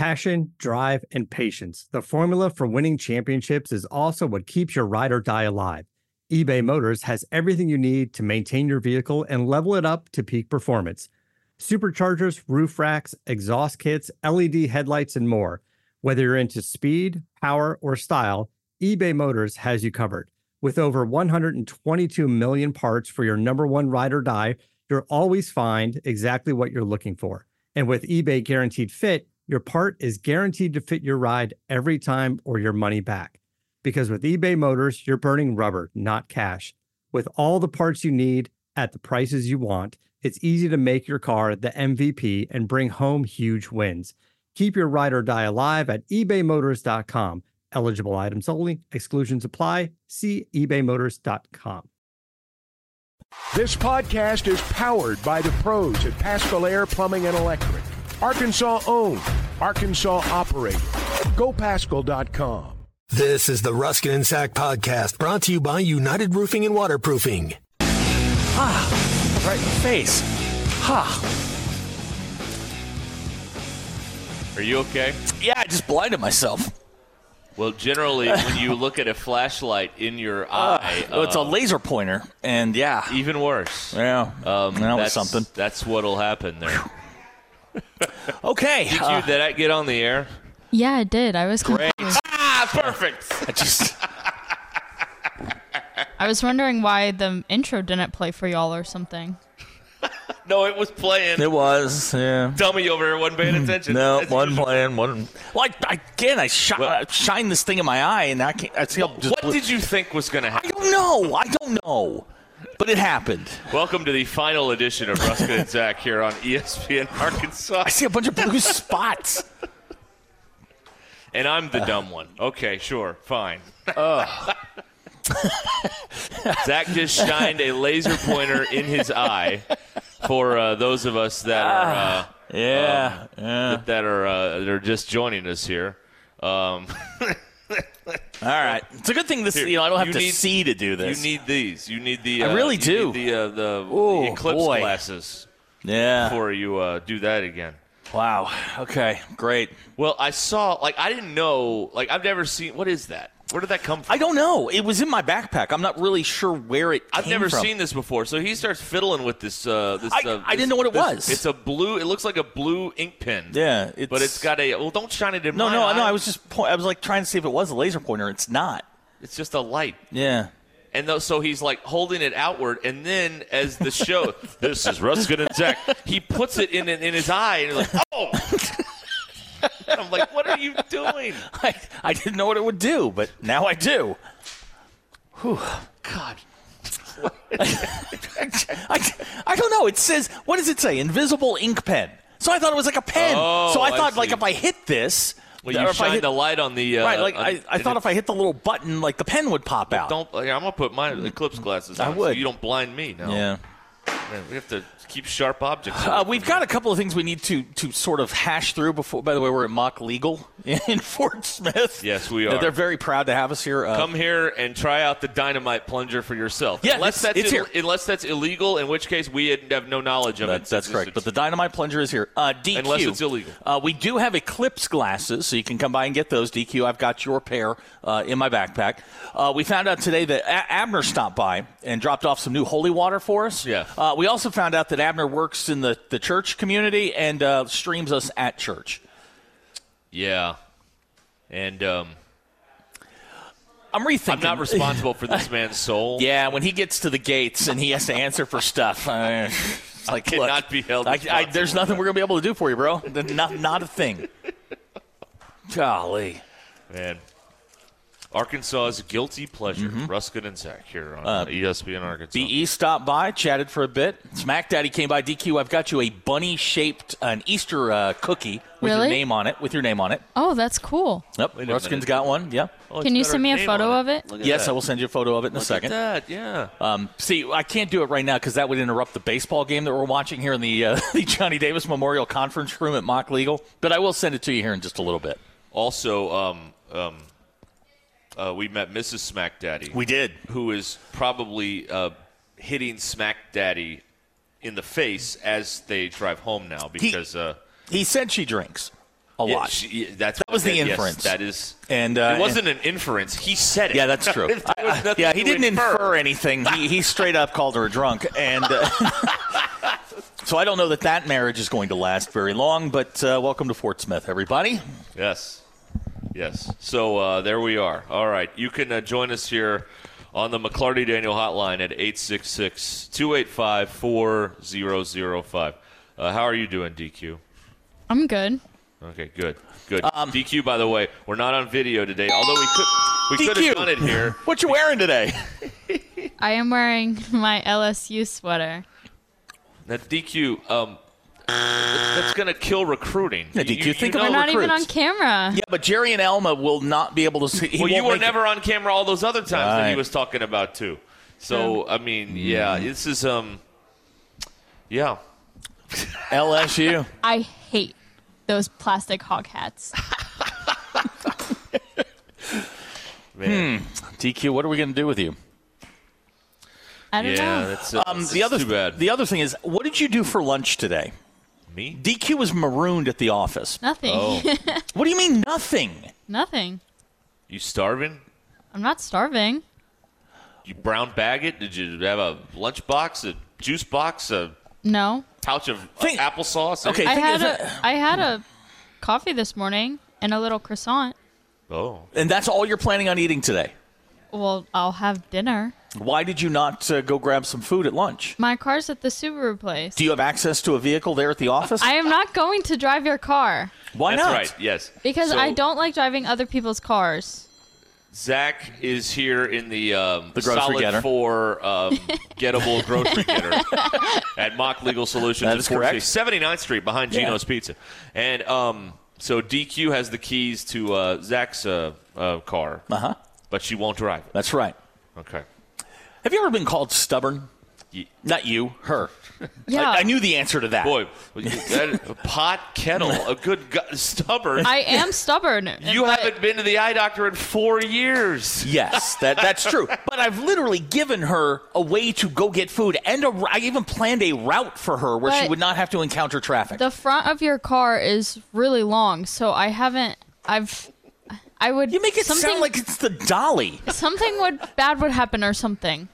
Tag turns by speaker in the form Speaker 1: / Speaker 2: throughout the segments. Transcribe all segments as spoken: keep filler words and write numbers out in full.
Speaker 1: Passion, drive, and patience. The formula for winning championships is also what keeps your ride or die alive. eBay Motors has everything you need to maintain your vehicle and level it up to peak performance. Superchargers, roof racks, exhaust kits, L E D headlights, and more. Whether you're into speed, power, or style, eBay Motors has you covered. With over one hundred twenty-two million parts for your number one ride or die, you'll always find exactly what you're looking for. And with eBay Guaranteed Fit, your part is guaranteed to fit your ride every time or your money back. Because with eBay Motors, you're burning rubber, not cash. With all the parts you need at the prices you want, it's easy to make your car the M V P and bring home huge wins. Keep your ride or die alive at ebay motors dot com. Eligible items only. Exclusions apply. See ebay motors dot com.
Speaker 2: This podcast is powered by the pros at Paschal Air Plumbing and Electric. Arkansas owned. Arkansas operated. Go Paschal dot com.
Speaker 3: This is the Ruskin and Sack podcast, brought to you by United Roofing and Waterproofing.
Speaker 4: Ah, right in the face. Ha.
Speaker 5: Are you okay?
Speaker 4: Yeah, I just blinded myself.
Speaker 5: Well, generally, when you look at a flashlight in your eye...
Speaker 4: Uh, well, it's
Speaker 5: uh,
Speaker 4: a laser pointer, and yeah.
Speaker 5: Even worse.
Speaker 4: Yeah,
Speaker 5: um,
Speaker 4: that was
Speaker 5: that's,
Speaker 4: something.
Speaker 5: That's what'll happen there.
Speaker 4: Okay.
Speaker 5: Did
Speaker 4: uh,
Speaker 5: you, did that get on the air?
Speaker 6: Yeah, it did. I was
Speaker 5: Great.
Speaker 6: confused.
Speaker 5: Ah, perfect.
Speaker 4: I just...
Speaker 6: I was wondering why the intro didn't play for y'all or something.
Speaker 5: No, it was playing.
Speaker 4: It was, yeah.
Speaker 5: Dummy over here wasn't paying attention.
Speaker 4: No,
Speaker 5: That's
Speaker 4: one
Speaker 5: usual.
Speaker 4: playing, one. Well, I, again, I shi- uh, shined this thing in my eye, and I can't. I see
Speaker 5: What,
Speaker 4: just
Speaker 5: what
Speaker 4: blew-
Speaker 5: did you think was going to
Speaker 4: I
Speaker 5: happen?
Speaker 4: don't know. I don't know. But it happened.
Speaker 5: Welcome to the final edition of Ruskin and Zach here on E S P N Arkansas.
Speaker 4: I see a bunch of blue spots.
Speaker 5: And I'm the dumb one. Okay, sure, fine.
Speaker 4: Uh.
Speaker 5: Zach just shined a laser pointer in his eye for uh, those of us that are uh,
Speaker 4: yeah,
Speaker 5: um,
Speaker 4: yeah.
Speaker 5: that, that are uh, that are just joining us here. Um,
Speaker 4: All right, it's a good thing this.
Speaker 5: Here,
Speaker 4: you know, I don't have
Speaker 5: you
Speaker 4: to
Speaker 5: need-
Speaker 4: see to do this.
Speaker 5: You need these. You need the.
Speaker 4: I
Speaker 5: Uh,
Speaker 4: really
Speaker 5: you
Speaker 4: do.
Speaker 5: Need the uh, the,
Speaker 4: Ooh,
Speaker 5: the eclipse
Speaker 4: boy.
Speaker 5: glasses
Speaker 4: Yeah.
Speaker 5: before you uh, do that again.
Speaker 4: Wow. Okay. Great.
Speaker 5: Well, I saw like I didn't know like I've never seen. What is that? Where did that come from?
Speaker 4: I don't know. It was in my backpack. I'm not really sure where it
Speaker 5: I've
Speaker 4: came
Speaker 5: never
Speaker 4: from.
Speaker 5: seen this before. So he starts fiddling with this. Uh, this,
Speaker 4: I-
Speaker 5: uh,
Speaker 4: I didn't
Speaker 5: this-
Speaker 4: know what it
Speaker 5: this-
Speaker 4: was.
Speaker 5: It's a blue. It looks like a blue ink pen.
Speaker 4: Yeah, it's,
Speaker 5: but it's got a. Well, don't shine it in
Speaker 4: no,
Speaker 5: my
Speaker 4: no,
Speaker 5: eye.
Speaker 4: no. I was just. Po- I was like trying to see if it was a laser pointer. It's not.
Speaker 5: It's just a light.
Speaker 4: Yeah.
Speaker 5: And though, so he's like holding it outward, and then as the show, this is Ruskin and Zach. He puts it in in his eye, and you're like, oh. I'm like, what are you doing?
Speaker 4: I, I didn't know what it would do, but now I do. Whew.
Speaker 5: God.
Speaker 4: I, I don't know. It says, what does it say? Invisible ink pen. So I thought it was like a pen.
Speaker 5: Oh,
Speaker 4: so I
Speaker 5: I
Speaker 4: thought, like,
Speaker 5: see.
Speaker 4: if I hit this.
Speaker 5: Well,
Speaker 4: or
Speaker 5: you
Speaker 4: if I
Speaker 5: shine
Speaker 4: hit,
Speaker 5: the light on the. Uh,
Speaker 4: right, like,
Speaker 5: on,
Speaker 4: I, I thought if I hit the little button, like, the pen would pop out.
Speaker 5: Don't. Like, I'm gonna put my eclipse glasses on.
Speaker 4: I would.
Speaker 5: So you don't blind me. No.
Speaker 4: Yeah.
Speaker 5: Man, we have to keep sharp objects.
Speaker 4: Uh, we've got a couple of things we need to, to sort of hash through before. By the way, we're at Mock Legal in Fort Smith.
Speaker 5: Yes, we are.
Speaker 4: They're very proud to have us here. Uh,
Speaker 5: Come here and try out the dynamite plunger for yourself.
Speaker 4: Yeah,
Speaker 5: unless
Speaker 4: it's-
Speaker 5: that's
Speaker 4: it's here.
Speaker 5: unless that's illegal, in which case we have no knowledge of
Speaker 4: That,
Speaker 5: it.
Speaker 4: that's correct. But the dynamite plunger is here. Uh, D Q.
Speaker 5: Unless it's illegal.
Speaker 4: Uh, we do have Eclipse glasses, so you can come by and get those. D Q, I've got your pair uh, in my backpack. Uh, we found out today that a- Abner stopped by and dropped off some new holy water for us.
Speaker 5: Yeah.
Speaker 4: Uh, we also found out that Abner works in the, the church community and uh, streams us at church.
Speaker 5: Yeah. And um,
Speaker 4: I'm rethinking.
Speaker 5: I'm not responsible for this man's soul.
Speaker 4: Yeah, when he gets to the gates and he has to answer for stuff, uh, it's like,
Speaker 5: I
Speaker 4: look,
Speaker 5: cannot be held
Speaker 4: I, I,
Speaker 5: responsible
Speaker 4: there's
Speaker 5: for
Speaker 4: nothing
Speaker 5: that.
Speaker 4: we're going to be able to do for you, bro. Not, not a thing. Golly.
Speaker 5: Man. Arkansas's guilty pleasure. Ruskin and Zach here on uh, E S P N Arkansas.
Speaker 4: B E stopped by, chatted for a bit. Smack Daddy came by. D Q, I've got you a bunny-shaped, an Easter uh, cookie with your
Speaker 6: Really?
Speaker 4: name on it. With your name on it.
Speaker 6: Oh, that's cool.
Speaker 4: Yep,
Speaker 5: Wait a
Speaker 4: Ruskin's
Speaker 5: minute.
Speaker 4: got one. Yeah.
Speaker 5: Oh, it's
Speaker 6: Can you
Speaker 5: got our
Speaker 6: send me a
Speaker 5: name
Speaker 6: photo
Speaker 5: on
Speaker 6: of it?
Speaker 5: Look at
Speaker 4: Yes,
Speaker 5: that.
Speaker 4: I will send you a photo of it in a
Speaker 5: Look
Speaker 4: second.
Speaker 5: at that, yeah.
Speaker 4: Um, see, I can't do it right now because that would interrupt the baseball game that we're watching here in the uh, the Johnny Davis Memorial Conference Room at Mock Legal. But I will send it to you here in just a little bit.
Speaker 5: Also, um, um, uh, we met Missus Smack Daddy.
Speaker 4: We did.
Speaker 5: Who is probably uh, hitting Smack Daddy in the face as they drive home now because uh,
Speaker 4: He said she drinks. a
Speaker 5: Yeah,
Speaker 4: lot.
Speaker 5: she, that's
Speaker 4: that was the
Speaker 5: yes,
Speaker 4: inference.
Speaker 5: that is,
Speaker 4: and uh,
Speaker 5: it wasn't an inference. He said it.
Speaker 4: Yeah, that's true. I, yeah, he didn't infer, infer anything. He, he straight up called her a drunk, and uh, so I don't know that that marriage is going to last very long. But uh, welcome to Fort Smith, everybody.
Speaker 5: Yes, yes. So uh, there we are. All right, you can uh, join us here on the McLarty Daniel hotline at eight six six, two eight five, four zero zero five. Uh, how are you doing, D Q?
Speaker 6: I'm good.
Speaker 5: Okay, good, good.
Speaker 4: Um,
Speaker 5: D Q, by the way, we're not on video today, although we could we
Speaker 4: D Q,
Speaker 5: could have done it here.
Speaker 4: What you wearing today?
Speaker 6: I am wearing my L S U sweater.
Speaker 5: Now, D Q, um, that's going to kill recruiting.
Speaker 4: Yeah, D Q,
Speaker 5: you,
Speaker 4: think
Speaker 5: you
Speaker 4: of
Speaker 6: We're
Speaker 5: know
Speaker 6: not even
Speaker 4: recruits.
Speaker 6: on camera.
Speaker 4: Yeah, but Jerry and Elma will not be able to see. he
Speaker 5: Well, you
Speaker 4: won't
Speaker 5: were
Speaker 4: make
Speaker 5: never on camera all those other times that he
Speaker 4: Right.
Speaker 5: was talking about too. So I mean, yeah, this is um, yeah.
Speaker 4: it. L S U.
Speaker 6: I hate those plastic hog hats.
Speaker 5: Man.
Speaker 4: D Q, what are we going to do with you?
Speaker 6: I don't
Speaker 5: Yeah,
Speaker 6: know.
Speaker 5: that's, uh,
Speaker 4: Um,
Speaker 5: that's
Speaker 4: the other
Speaker 5: too bad.
Speaker 4: The other thing is, what did you do for lunch today?
Speaker 5: Me?
Speaker 4: D Q was marooned at the office.
Speaker 6: Nothing.
Speaker 5: Oh.
Speaker 4: What do you mean nothing?
Speaker 6: Nothing.
Speaker 5: You starving?
Speaker 6: I'm not starving.
Speaker 5: You brown bag it? Did you have a lunch box, a juice box, a
Speaker 6: No.
Speaker 5: pouch of uh,
Speaker 4: Think-
Speaker 5: applesauce?
Speaker 4: Okay.
Speaker 6: I
Speaker 4: thing
Speaker 6: had
Speaker 4: is that-
Speaker 6: a I had a coffee this morning and a little croissant.
Speaker 5: Oh.
Speaker 4: And that's all you're planning on eating today.
Speaker 6: Well, I'll have dinner.
Speaker 4: Why did you not uh, go grab some food at lunch?
Speaker 6: My car's at the Subaru place.
Speaker 4: Do you have access to a vehicle there at the office?
Speaker 6: I am not going to drive your car
Speaker 4: Why
Speaker 5: That's
Speaker 4: not?
Speaker 5: right, yes.
Speaker 6: because
Speaker 5: So,
Speaker 6: I don't like driving other people's cars.
Speaker 5: Zach is here in the, um,
Speaker 4: The grocery
Speaker 5: solid
Speaker 4: getter.
Speaker 5: four um, gettable grocery getter at Mock Legal Solutions.
Speaker 4: That
Speaker 5: at
Speaker 4: is
Speaker 5: four
Speaker 4: correct.
Speaker 5: seventy-ninth Street behind
Speaker 4: Yeah.
Speaker 5: Gino's Pizza. And um, so D Q has the keys to uh, Zach's uh, uh, car,
Speaker 4: Uh-huh.
Speaker 5: but she won't drive it.
Speaker 4: That's right.
Speaker 5: Okay.
Speaker 4: Have you ever been called stubborn?
Speaker 5: Ye-
Speaker 4: Not you, her.
Speaker 6: Yeah.
Speaker 4: I, I knew the answer to that.
Speaker 5: Boy, that, a pot kettle, a good gu- stubborn.
Speaker 6: I am stubborn.
Speaker 5: you
Speaker 6: but
Speaker 5: haven't been to the eye doctor in four years.
Speaker 4: Yes, that that's true. But I've literally given her a way to go get food, and a, I even planned a route for her where she
Speaker 6: But
Speaker 4: would not have to encounter traffic.
Speaker 6: The front of your car is really long, so I haven't. I've. I would.
Speaker 4: you make it
Speaker 6: something,
Speaker 4: sound like it's the dolly.
Speaker 6: something would bad would happen or something.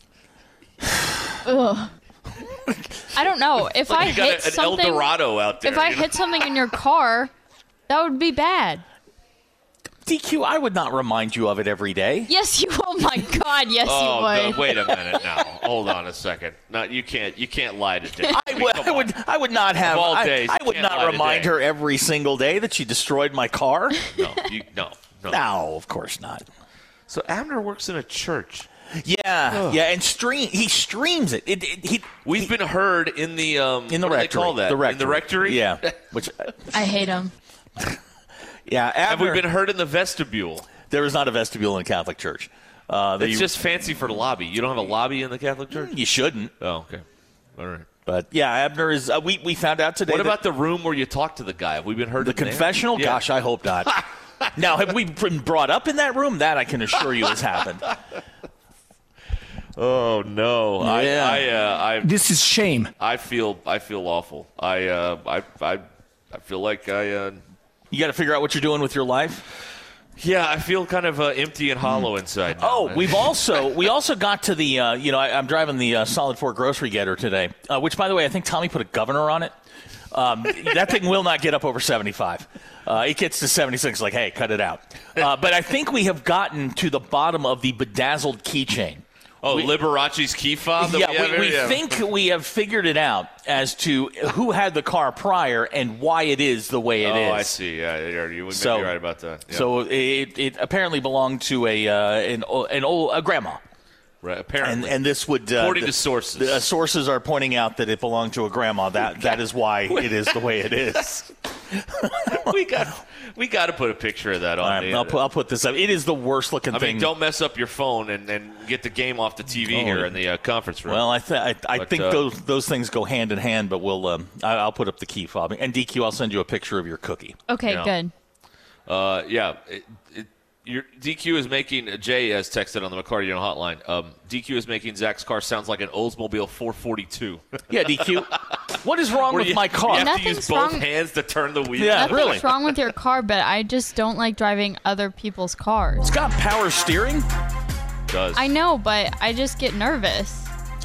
Speaker 6: Ugh. I don't know. If
Speaker 5: Like
Speaker 6: I
Speaker 5: you got
Speaker 6: hit
Speaker 5: a- an El
Speaker 6: something,
Speaker 5: Dorado out there.
Speaker 6: if I
Speaker 5: you know?
Speaker 6: hit something in your car, that would be bad.
Speaker 4: D Q, I would not remind you of it every day.
Speaker 6: Yes, you. Oh my God. Yes,
Speaker 5: Oh,
Speaker 6: you would.
Speaker 5: no, wait a minute now. Hold on a second. No, you can't. You can't lie to Dave.
Speaker 4: I would, I would, I would not have.
Speaker 5: all
Speaker 4: I-
Speaker 5: days,
Speaker 4: I,
Speaker 5: you
Speaker 4: would
Speaker 5: can't lie
Speaker 4: not
Speaker 5: to
Speaker 4: remind
Speaker 5: Dave.
Speaker 4: her every single day that she destroyed my car.
Speaker 5: No, you, no, no.
Speaker 4: No, of course not.
Speaker 5: So Abner works in a church.
Speaker 4: Yeah, yeah, and stream. He streams it. It, it he
Speaker 5: We've been heard in the um,
Speaker 4: in the
Speaker 5: what do
Speaker 4: rectory.
Speaker 5: they call that?
Speaker 4: The rectory.
Speaker 5: In the rectory.
Speaker 4: Yeah. Which,
Speaker 6: I hate him.
Speaker 4: yeah.
Speaker 5: Have
Speaker 4: Abner,
Speaker 5: we been heard in the vestibule?
Speaker 4: There is not a vestibule in a Catholic church. Uh, that
Speaker 5: It's
Speaker 4: you,
Speaker 5: just fancy for the lobby. You don't have a lobby in the Catholic Church?
Speaker 4: you shouldn't.
Speaker 5: Oh, okay. All right.
Speaker 4: But yeah, Abner is. Uh, we we found out today.
Speaker 5: What
Speaker 4: that
Speaker 5: about the room where you talk to the guy? Have we been heard
Speaker 4: the
Speaker 5: in there?
Speaker 4: confessional?
Speaker 5: Yeah.
Speaker 4: Gosh, I hope not. Now, have we been brought up in that room? That I can assure you has happened.
Speaker 5: Oh no!
Speaker 4: Yeah.
Speaker 5: I I, uh, I
Speaker 7: This is shame.
Speaker 5: I feel I feel awful. I uh, I I I feel like I uh,
Speaker 4: You got to figure out what you're doing with your life.
Speaker 5: yeah I feel kind of uh, empty and hollow inside. Now.
Speaker 4: Oh, we've also we also got to the uh, you know I, I'm driving the uh, Solid Four Grocery Getter today, uh, which by the way I think Tommy put a governor on it. Um, that thing will not get up over seventy-five. Uh, it gets to seventy-six, like hey, cut it out. Uh, but I think we have gotten to the bottom of the bedazzled keychain.
Speaker 5: oh
Speaker 4: we-
Speaker 5: Liberace's key fob. that
Speaker 4: Yeah,
Speaker 5: we, have
Speaker 4: we, we
Speaker 5: here? Yeah.
Speaker 4: think we have figured it out as to who had the car prior and why it is the way it is.
Speaker 5: Oh, I see. Yeah, yeah, you would
Speaker 4: So-
Speaker 5: be right about that. Yeah.
Speaker 4: So it, it apparently belonged to a uh, an, o- an old a grandma.
Speaker 5: right, apparently,
Speaker 4: And and this would uh,
Speaker 5: According
Speaker 4: the-
Speaker 5: to sources.
Speaker 4: the, uh, sources are pointing out that it belonged to a grandma. That that is why it is the way it is.
Speaker 5: we got we got to put a picture of that on.
Speaker 4: All right,
Speaker 5: the,
Speaker 4: I'll put, I'll put this up. It is the worst looking
Speaker 5: I
Speaker 4: thing.
Speaker 5: mean, don't mess up your phone and, and get the game off the T V
Speaker 4: Oh,
Speaker 5: here
Speaker 4: yeah.
Speaker 5: in the uh, conference room.
Speaker 4: Well, I, th- I, I
Speaker 5: But,
Speaker 4: think
Speaker 5: uh,
Speaker 4: those those things go hand in hand. But we'll um, I, I'll put up the key fob and D Q. I'll send you a picture of your cookie.
Speaker 6: Okay,
Speaker 5: Yeah.
Speaker 6: good.
Speaker 5: uh, yeah, it, it, Your D Q is making, Jay has texted on the McCarty Daniel hotline, um, D Q is making Zach's car sounds like an Oldsmobile four forty-two.
Speaker 4: Yeah, D Q. What is wrong with
Speaker 5: you,
Speaker 4: my car?
Speaker 5: You have
Speaker 6: Nothing's
Speaker 5: to use both
Speaker 6: wrong.
Speaker 5: hands to turn the wheel.
Speaker 4: Yeah,
Speaker 6: Nothing's
Speaker 4: really.
Speaker 6: wrong with your car, but I just don't like driving other people's cars.
Speaker 4: It's got power steering.
Speaker 5: It does.
Speaker 6: I know, but I just get nervous.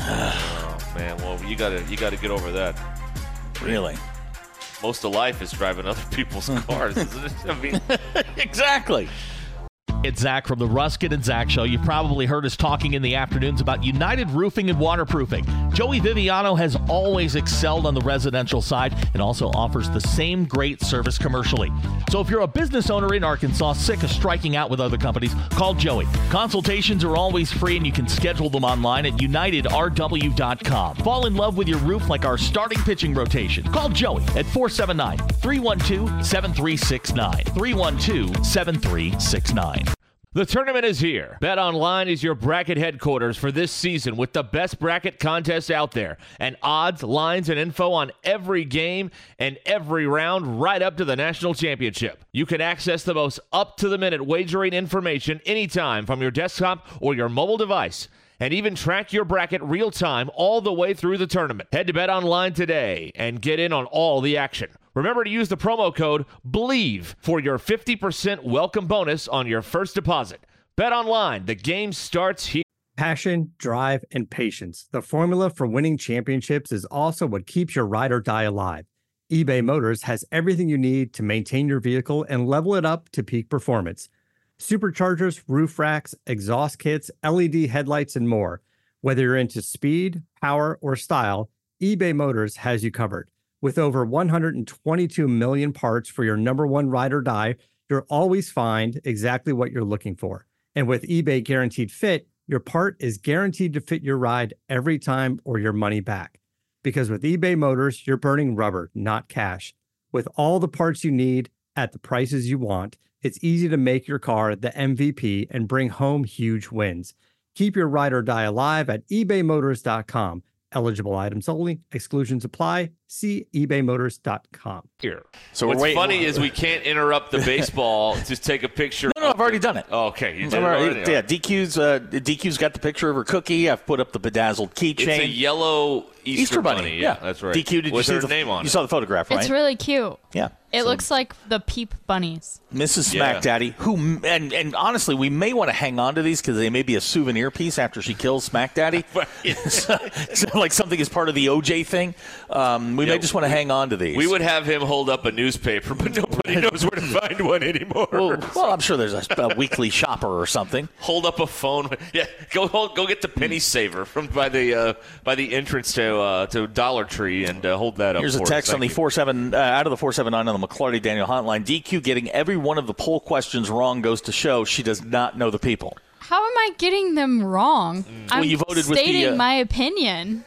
Speaker 5: Oh, man. Well, you got to you got to get over that.
Speaker 4: Really?
Speaker 5: Most of life is driving other people's cars, isn't it? I mean,
Speaker 4: Exactly.
Speaker 7: It's Zach from the Ruskin and Zach Show. You've probably heard us talking in the afternoons about United Roofing and Waterproofing. Joey Viviano has always excelled on the residential side and also offers the same great service commercially. So if you're a business owner in Arkansas sick of striking out with other companies, call Joey. Consultations are always free and you can schedule them online at united r w dot com. Fall in love with your roof like our starting pitching rotation. Call Joey at four seven nine, three one two, seven three six nine. three one two, seven three six nine.
Speaker 8: The tournament is here. BetOnline is your bracket headquarters for this season with the best bracket contests out there and odds, lines, and info on every game and every round right up to the national championship. You can access the most up-to-the-minute wagering information anytime from your desktop or your mobile device and even track your bracket real-time all the way through the tournament. Head to BetOnline today and get in on all the action. Remember to use the promo code BELIEVE for your fifty percent welcome bonus on your first deposit. BetOnline, the game starts here.
Speaker 1: Passion, drive, and patience. The formula for winning championships is also what keeps your ride or die alive. eBay Motors has everything you need to maintain your vehicle and level it up to peak performance. Superchargers, roof racks, exhaust kits, L E D headlights, and more. Whether you're into speed, power, or style, eBay Motors has you covered. With over one hundred twenty-two million parts for your number one ride or die, you'll always find exactly what you're looking for. And with eBay Guaranteed Fit, your part is guaranteed to fit your ride every time or your money back. Because with eBay Motors, you're burning rubber, not cash. With all the parts you need at the prices you want, it's easy to make your car the M V P and bring home huge wins. Keep your ride or die alive at ebay motors dot com. Eligible items only. Exclusions apply. See ebay motors dot com.
Speaker 5: here.
Speaker 4: So
Speaker 5: What's
Speaker 4: we're waiting-
Speaker 5: funny is we can't interrupt the baseball to take a picture.
Speaker 4: No, no, I've already done it.
Speaker 5: Oh, okay, you did
Speaker 4: I've
Speaker 5: it
Speaker 4: already-
Speaker 5: already?
Speaker 4: yeah, D Q's uh, D Q's got the picture of her cookie. I've put up the bedazzled keychain.
Speaker 5: It's a yellow Easter,
Speaker 4: Easter bunny.
Speaker 5: Yeah, that's right.
Speaker 4: D Q, did
Speaker 5: With
Speaker 4: you see
Speaker 5: her
Speaker 4: the
Speaker 5: name on
Speaker 4: You
Speaker 5: it.
Speaker 4: saw the photograph, right?
Speaker 6: It's really cute.
Speaker 4: Yeah.
Speaker 6: It
Speaker 4: So-
Speaker 6: looks like the Peep bunnies.
Speaker 4: Missus
Speaker 5: Yeah.
Speaker 4: Smack Daddy, who and and honestly, we may want to hang on to these because they may be a souvenir piece after she kills Smack Daddy. so, so like something as part of the O J thing. Um, we
Speaker 5: Yeah,
Speaker 4: may just want to hang on to these.
Speaker 5: We would have him hold up a newspaper, but nobody knows where to find one anymore.
Speaker 4: Well, well, I'm sure there's a, a weekly shopper or something.
Speaker 5: Hold up a phone. Yeah, go hold, go get the penny saver from by the uh, by the entrance to uh, to Dollar Tree and uh, hold that up.
Speaker 4: Here's a
Speaker 5: for us.
Speaker 4: text on
Speaker 5: Thank
Speaker 4: the
Speaker 5: you.
Speaker 4: four seven uh, out of the four seven nine on the McClarty Daniel hotline. D Q getting every one of the poll questions wrong goes to show she does not know the people.
Speaker 6: How am I getting them wrong? I'm
Speaker 4: Well, you voted with the,
Speaker 6: stating
Speaker 4: uh,
Speaker 6: my opinion.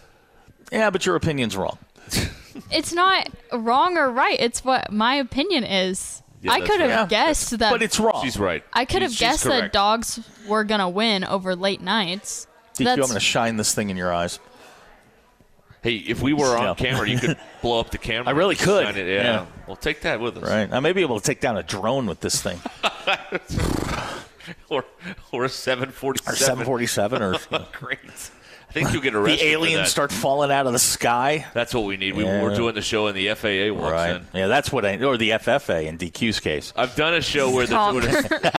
Speaker 4: Yeah, but your opinion's wrong.
Speaker 6: It's not wrong or right. It's what my opinion is.
Speaker 5: Yeah,
Speaker 6: I
Speaker 5: that's
Speaker 6: could have
Speaker 5: right.
Speaker 6: guessed that.
Speaker 4: But it's wrong.
Speaker 5: She's right.
Speaker 6: I could have
Speaker 5: She's- she's
Speaker 6: guessed that
Speaker 5: correct.
Speaker 6: dogs were gonna win over late nights.
Speaker 4: D Q, I'm
Speaker 6: That's-
Speaker 4: going to shine this thing in your eyes.
Speaker 5: Hey, if we were on
Speaker 4: Yeah.
Speaker 5: camera, you could blow up the camera.
Speaker 4: I really
Speaker 5: and
Speaker 4: could.
Speaker 5: shine it. Yeah.
Speaker 4: Yeah.
Speaker 5: Well, take that with us.
Speaker 4: Right. I may be able to take down a drone with this thing.
Speaker 5: Or or a seven forty-seven.
Speaker 4: Or seven forty-seven or
Speaker 5: Great. I think you'll get arrested.
Speaker 4: the
Speaker 5: for
Speaker 4: aliens
Speaker 5: that.
Speaker 4: start falling out of the sky.
Speaker 5: That's what we need. We,
Speaker 4: Yeah.
Speaker 5: We're doing the show and the F A A walks
Speaker 4: Right.
Speaker 5: in.
Speaker 4: Yeah, that's what I or the F F A in D Q's case.
Speaker 5: I've done a show where the
Speaker 6: Talk.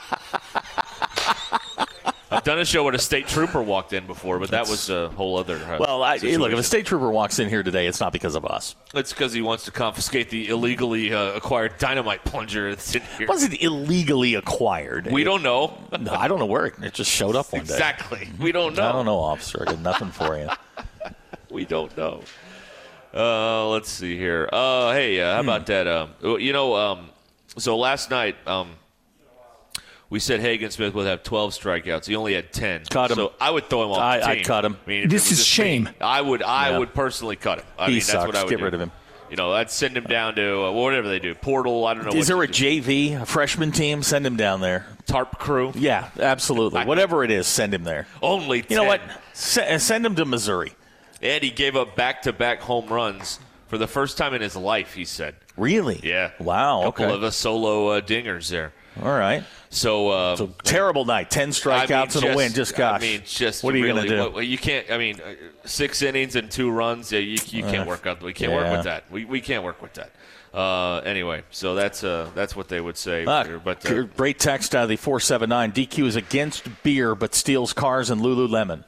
Speaker 5: I've done a show where a state trooper walked in before, but that was a whole other. Uh,
Speaker 4: Well, I, hey, look, if a
Speaker 5: situation.
Speaker 4: state trooper walks in here today, it's not because of us.
Speaker 5: It's because he wants to confiscate the illegally uh, acquired dynamite plunger that's in here.
Speaker 4: It wasn't illegally acquired.
Speaker 5: We don't know.
Speaker 4: No, I don't know where it, it just showed up one day.
Speaker 5: Exactly. We don't know.
Speaker 4: I don't know, officer. I got nothing for you.
Speaker 5: We don't know. Uh, let's see here. Uh, hey, uh, how
Speaker 4: Hmm.
Speaker 5: about that? Um, you know, um, so last night um, we said Hagen Smith would have twelve strikeouts. He only had ten.
Speaker 4: Cut him.
Speaker 5: So I would throw him off
Speaker 4: I-
Speaker 5: the
Speaker 4: I'd
Speaker 5: team.
Speaker 4: cut him.
Speaker 5: I mean, if
Speaker 9: This
Speaker 5: it was
Speaker 9: is
Speaker 5: just me,
Speaker 9: shame.
Speaker 5: I would. I
Speaker 4: Yeah.
Speaker 5: would personally cut him. I
Speaker 4: He
Speaker 5: mean, that's
Speaker 4: sucks.
Speaker 5: what I would
Speaker 4: Get
Speaker 5: do.
Speaker 4: rid of him.
Speaker 5: You know, I'd send him down to uh, whatever they do, Portal. I don't know.
Speaker 4: Is
Speaker 5: what
Speaker 4: there
Speaker 5: to
Speaker 4: a
Speaker 5: do.
Speaker 4: J V, a freshman team? Send him down there.
Speaker 5: Tarp crew?
Speaker 4: Yeah, absolutely. Whatever it is, send him there.
Speaker 5: Only ten.
Speaker 4: You know what? S- send him to Missouri.
Speaker 5: And he gave up back-to-back home runs for the first time in his life, he said.
Speaker 4: Really?
Speaker 5: Yeah.
Speaker 4: Wow.
Speaker 5: A couple
Speaker 4: okay.
Speaker 5: of uh, solo uh, dingers there.
Speaker 9: All right.
Speaker 5: So, uh,
Speaker 9: so terrible night. Ten strikeouts I mean, and a win. Just gosh.
Speaker 5: I mean, just
Speaker 9: what are you
Speaker 5: really,
Speaker 9: going to do?
Speaker 5: What, you can't. I mean, six innings and two runs. Yeah, you, you can't uh, work out. We can't yeah. work with that. We we can't work with that. Uh, anyway, so that's uh, that's what they would say.
Speaker 9: Uh,
Speaker 5: here, but uh,
Speaker 9: great text out of the four seven nine. D Q is against beer but steals cars and Lululemon.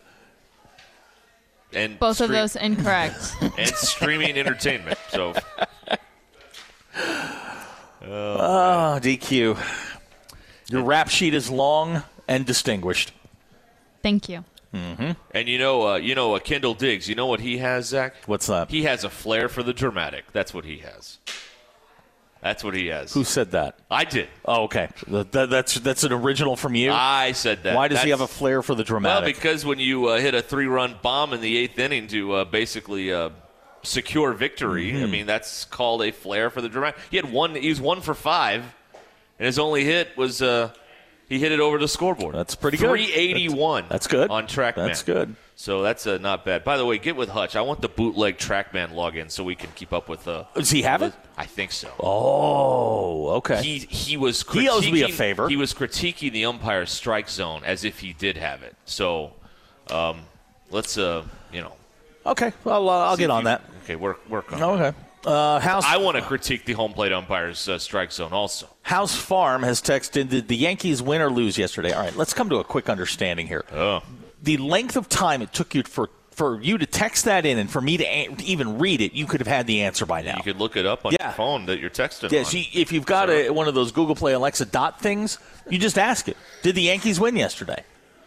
Speaker 5: And
Speaker 6: both
Speaker 5: stream-
Speaker 6: of those incorrect.
Speaker 5: And streaming entertainment. So.
Speaker 9: Oh, oh D Q. Your rap sheet is long and distinguished.
Speaker 6: Thank you.
Speaker 9: Mm-hmm.
Speaker 5: And you know, uh, you know, uh, Kendall Diggs. You know what he has, Zach?
Speaker 9: What's that?
Speaker 5: He has a flair for the dramatic. That's what he has. That's what he has.
Speaker 9: Who said that?
Speaker 5: I did.
Speaker 9: Oh, okay. That, that's that's an original from you.
Speaker 5: I said that.
Speaker 9: Why does
Speaker 5: that's,
Speaker 9: he have a flair for the dramatic?
Speaker 5: Well, because when you uh, hit a three-run bomb in the eighth inning to uh, basically uh, secure victory, mm-hmm. I mean that's called a flair for the dramatic. He had one. He was one for five, and his only hit was. Uh, He hit it over the scoreboard.
Speaker 9: That's pretty good.
Speaker 5: three eighty-one.
Speaker 9: That's, that's good.
Speaker 5: On TrackMan.
Speaker 9: That's good.
Speaker 5: So that's uh, not bad. By the way, get with Hutch. I want the bootleg TrackMan login so we can keep up with. Uh,
Speaker 9: Does he have it?
Speaker 5: I think so.
Speaker 9: Oh, okay.
Speaker 5: He he was.
Speaker 9: He owes me a favor.
Speaker 5: He was critiquing the umpire's strike zone as if he did have it. So, um, let's uh, you know.
Speaker 9: Okay. Well, uh, I'll get on
Speaker 5: you,
Speaker 9: that.
Speaker 5: Okay, work work on.
Speaker 9: Oh, okay. Uh, House,
Speaker 5: I want to critique the home plate umpire's uh, strike zone also.
Speaker 9: House Farm has texted, did the Yankees win or lose yesterday? All right, let's come to a quick understanding here.
Speaker 5: Oh.
Speaker 9: The length of time it took you for, for you to text that in and for me to a- even read it, you could have had the answer by now.
Speaker 5: You could look it up on
Speaker 9: yeah.
Speaker 5: your phone that you're texting
Speaker 9: yeah,
Speaker 5: on.
Speaker 9: So if you've got a, one of those Google Play Alexa dot things, you just ask it. Did the Yankees win yesterday?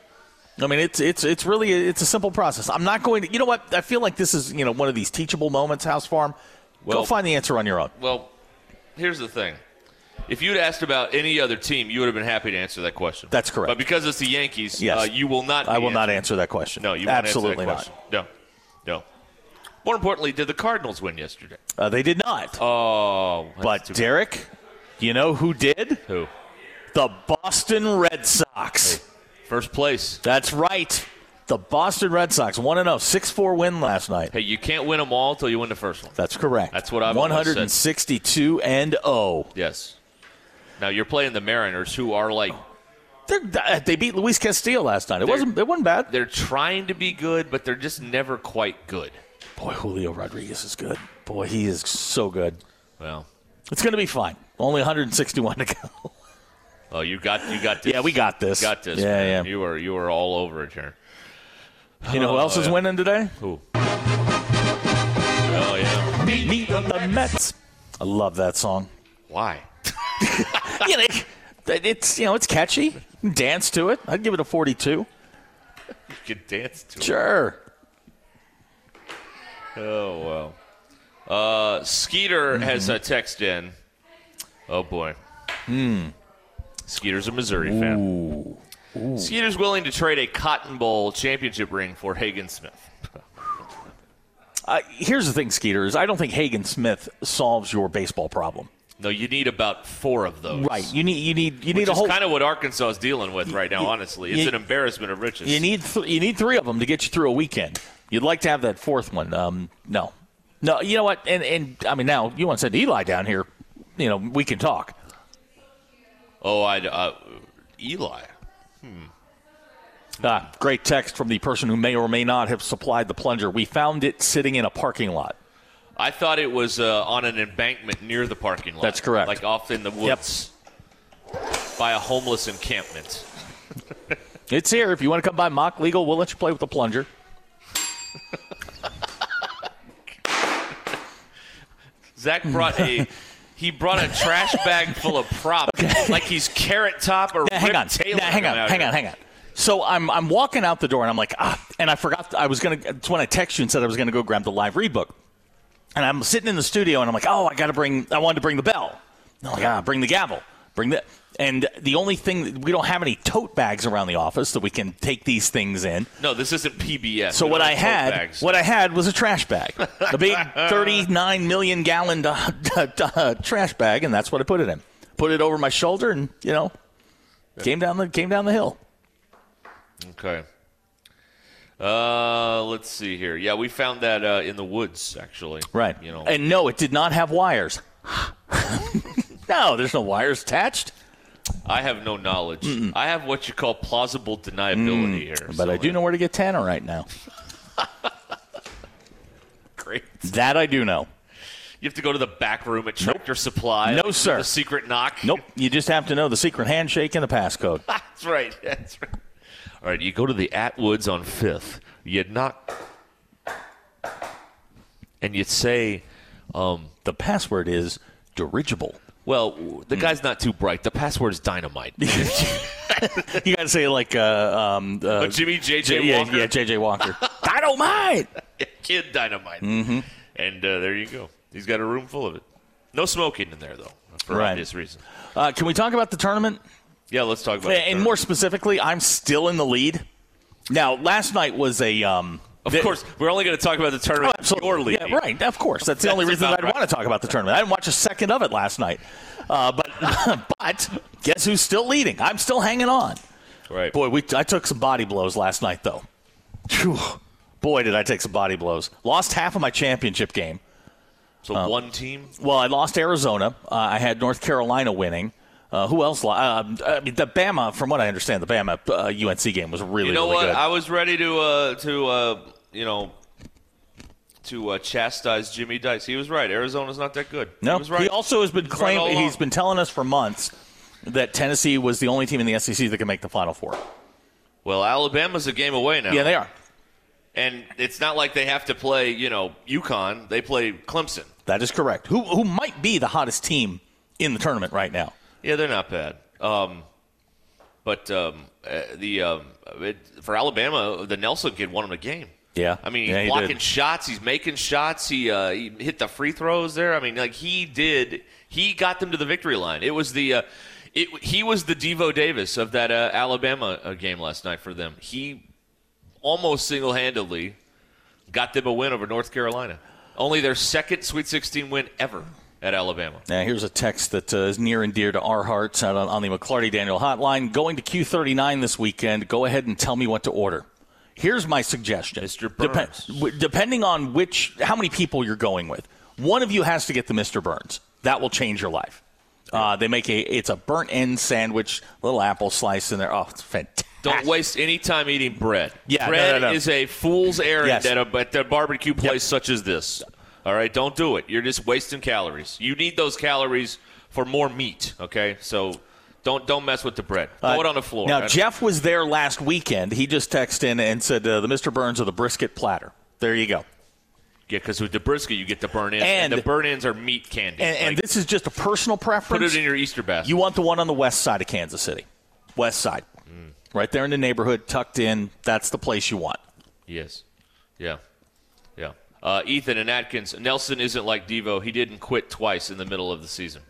Speaker 9: I mean, it's it's it's really a, it's a simple process. I'm not going to – you know what? I feel like this is you know one of these teachable moments, House Farm. Well, go find the answer on your own.
Speaker 5: Well, here's the thing. If you'd asked about any other team, you would have been happy to answer that question.
Speaker 9: That's correct.
Speaker 5: But because it's the Yankees,
Speaker 9: yes.
Speaker 5: uh, you will not
Speaker 9: I will
Speaker 5: answering.
Speaker 9: not answer that question.
Speaker 5: No, you won't
Speaker 9: Absolutely
Speaker 5: answer that question. No. No. More importantly, did the Cardinals win yesterday?
Speaker 9: Uh, they did not.
Speaker 5: Oh.
Speaker 9: But, Derek, you know who did?
Speaker 5: Who?
Speaker 9: The Boston Red Sox.
Speaker 5: Hey, first place.
Speaker 9: That's right. The Boston Red Sox, one and oh, six four win last night.
Speaker 5: Hey, you can't win them all until you win the first one.
Speaker 9: That's correct.
Speaker 5: That's what I've
Speaker 9: one sixty-two and oh.
Speaker 5: Yes. Now, you're playing the Mariners, who are like...
Speaker 9: They're, they beat Luis Castillo last night. It wasn't It wasn't bad.
Speaker 5: They're trying to be good, but they're just never quite good.
Speaker 9: Boy, Julio Rodriguez is good. Boy, he is so good.
Speaker 5: Well...
Speaker 9: It's going to be fine. Only one sixty-one to go.
Speaker 5: Oh, you got you got this.
Speaker 9: Yeah, we got this.
Speaker 5: You got this.
Speaker 9: Yeah,
Speaker 5: man.
Speaker 9: yeah.
Speaker 5: You are you are all over it here.
Speaker 9: You know who else
Speaker 5: oh,
Speaker 9: is
Speaker 5: yeah.
Speaker 9: winning today?
Speaker 5: Who? Oh yeah.
Speaker 9: Meet the Mets. I love that song.
Speaker 5: Why?
Speaker 9: you know, it's you know it's catchy. You can dance to it. I'd give it a forty-two.
Speaker 5: You can dance to
Speaker 9: sure.
Speaker 5: it. Sure. Oh well. Uh, Skeeter mm-hmm. has a text in. Oh boy.
Speaker 9: Hmm.
Speaker 5: Skeeter's a Missouri fan.
Speaker 9: Ooh. Ooh.
Speaker 5: Skeeter's willing to trade a Cotton Bowl championship ring for Hagen Smith.
Speaker 9: uh, here's the thing, Skeeter, is I don't think Hagen Smith solves your baseball problem.
Speaker 5: No, you need about four of those.
Speaker 9: Right. You need you need you
Speaker 5: Which
Speaker 9: need a whole.
Speaker 5: Which is kind of what Arkansas is dealing with right now. Honestly, it's
Speaker 9: you,
Speaker 5: an embarrassment of riches.
Speaker 9: You need th- you need three of them to get you through a weekend. You'd like to have that fourth one. Um, no, no. You know what? And and I mean, now you want to send Eli down here. You know, we can talk.
Speaker 5: Oh, I uh, Eli. Hmm.
Speaker 9: Ah, great text from the person who may or may not have supplied the plunger. We found it sitting in a parking lot.
Speaker 5: I thought it was uh, on an embankment near the parking lot.
Speaker 9: That's correct.
Speaker 5: Like off in the woods yep. by a homeless encampment.
Speaker 9: It's here. If you want to come by Mock Legal, we'll let you play with the plunger.
Speaker 5: Zach brought a... He brought a trash bag full of props, okay. like he's Carrot Top or
Speaker 9: now, hang on,
Speaker 5: Taylor.
Speaker 9: now, hang on, hang
Speaker 5: here.
Speaker 9: on, hang on. So I'm I'm walking out the door and I'm like, ah, and I forgot I was gonna. It's when I texted you and said I was gonna go grab the live read book, and I'm sitting in the studio and I'm like, oh, I gotta bring. I wanted to bring the bell. I'm like, ah, bring the gavel, bring the. And the only thing, we don't have any tote bags around the office that we can take these things in.
Speaker 5: No, this isn't P B S.
Speaker 9: So what I had, bags. what I had was a trash bag, a big thirty-nine million gallon uh, uh, trash bag, and that's what I put it in. Put it over my shoulder, and you know, came down the came down the hill.
Speaker 5: Okay. Uh, let's see here. Yeah, we found that uh, in the woods, actually.
Speaker 9: Right.
Speaker 5: You know,
Speaker 9: and no, it did not have wires. No, there's no wires attached.
Speaker 5: I have no knowledge. Mm-mm. I have what you call plausible deniability mm, here.
Speaker 9: But
Speaker 5: so
Speaker 9: I do know where to get Tanner right now.
Speaker 5: Great.
Speaker 9: That I do know.
Speaker 5: You have to go to the back room at Tractor nope. Supply.
Speaker 9: No, sir.
Speaker 5: The secret knock.
Speaker 9: Nope. You just have to know the secret handshake and the passcode.
Speaker 5: That's right. That's right. All right. You go to the Atwoods on Fifth. You knock, and you say, um,
Speaker 9: the password is dirigible.
Speaker 5: Well, the guy's not too bright. The password is dynamite.
Speaker 9: You got to say it like uh, um, uh,
Speaker 5: oh, Jimmy J J
Speaker 9: yeah,
Speaker 5: Walker.
Speaker 9: Yeah, J J Walker. Dynamite.
Speaker 5: Kid Dynamite.
Speaker 9: Mm-hmm.
Speaker 5: And uh, there you go. He's got a room full of it. No smoking in there, though, for
Speaker 9: right.
Speaker 5: obvious reasons.
Speaker 9: Uh, can we talk about the tournament?
Speaker 5: Yeah, let's talk about
Speaker 9: and,
Speaker 5: it.
Speaker 9: And more specifically, I'm still in the lead. Now, last night was a um, –
Speaker 5: Of course, we're only going to talk about the tournament.
Speaker 9: Oh,
Speaker 5: your lead.
Speaker 9: Yeah, right, of course. That's the
Speaker 5: That's
Speaker 9: only reason I'd
Speaker 5: right.
Speaker 9: want to talk about the tournament. I didn't watch a second of it last night. Uh, but but guess who's still leading? I'm still hanging on.
Speaker 5: Right.
Speaker 9: Boy, we I took some body blows last night, though. Whew. Boy, did I take some body blows. Lost half of my championship game.
Speaker 5: So um, one team?
Speaker 9: Well, I lost Arizona. Uh, I had North Carolina winning. Uh, who else? Uh, I mean, the Bama, from what I understand, the Bama uh, U N C game was really,
Speaker 5: you know
Speaker 9: really
Speaker 5: what?
Speaker 9: good.
Speaker 5: I was ready to, uh, to uh, you know, to uh, chastise Jimmy Dice. He was right. Arizona's not that good.
Speaker 9: No,
Speaker 5: he was right.
Speaker 9: He also has been claiming.
Speaker 5: Right
Speaker 9: he's been telling us for months that Tennessee was the only team in the S E C that could make the Final Four.
Speaker 5: Well, Alabama's a game away now.
Speaker 9: Yeah, they are.
Speaker 5: And it's not like they have to play, you know, UConn. They play Clemson.
Speaker 9: That is correct. Who who might be the hottest team in the tournament right now?
Speaker 5: Yeah, they're not bad. Um, but um, uh, the um, it, for Alabama, the Nelson kid won him a game.
Speaker 9: Yeah,
Speaker 5: I mean, he's
Speaker 9: yeah, he
Speaker 5: blocking
Speaker 9: did.
Speaker 5: shots. He's making shots. He uh, he hit the free throws there. I mean, like he did. He got them to the victory line. It was the uh, it. He was the Devo Davis of that uh, Alabama uh, game last night for them. He almost single-handedly got them a win over North Carolina. Only their second Sweet sixteen win ever at Alabama.
Speaker 9: Now, here's a text that uh, is near and dear to our hearts out on, on the McClarty Daniel hotline. Going to Q thirty-nine this weekend. Go ahead and tell me what to order. Here's my suggestion.
Speaker 5: Mister Burns.
Speaker 9: Dep- depending on which, how many people you're going with, one of you has to get the Mister Burns. That will change your life. Uh, they make a, it's a burnt end sandwich, little apple slice in there. Oh, it's fantastic.
Speaker 5: Don't waste any time eating bread.
Speaker 9: Yeah,
Speaker 5: bread
Speaker 9: no, no, no.
Speaker 5: is a fool's errand
Speaker 9: Yes.
Speaker 5: at, a, at a barbecue place
Speaker 9: Yep.
Speaker 5: such as this. All right, don't do it. You're just wasting calories. You need those calories for more meat. Okay, so don't don't mess with the bread. Throw
Speaker 9: Uh,
Speaker 5: it on the floor.
Speaker 9: Now, Jeff was there last weekend. He just texted in and said uh, the Mister Burns or the brisket platter. There you go.
Speaker 5: Yeah, because with the brisket, you get the burn ends.
Speaker 9: And-
Speaker 5: And, the burn ends are meat candy.
Speaker 9: And, and
Speaker 5: Like,
Speaker 9: this is just a personal preference.
Speaker 5: put it in your Easter basket.
Speaker 9: You want the one on the west side of Kansas City. West side.
Speaker 5: Mm.
Speaker 9: Right there in the neighborhood, tucked in. That's the place you want.
Speaker 5: Yes. Yeah. Yeah. Uh, Ethan and Atkins. Nelson isn't like Devo. He didn't quit twice in the middle of the season.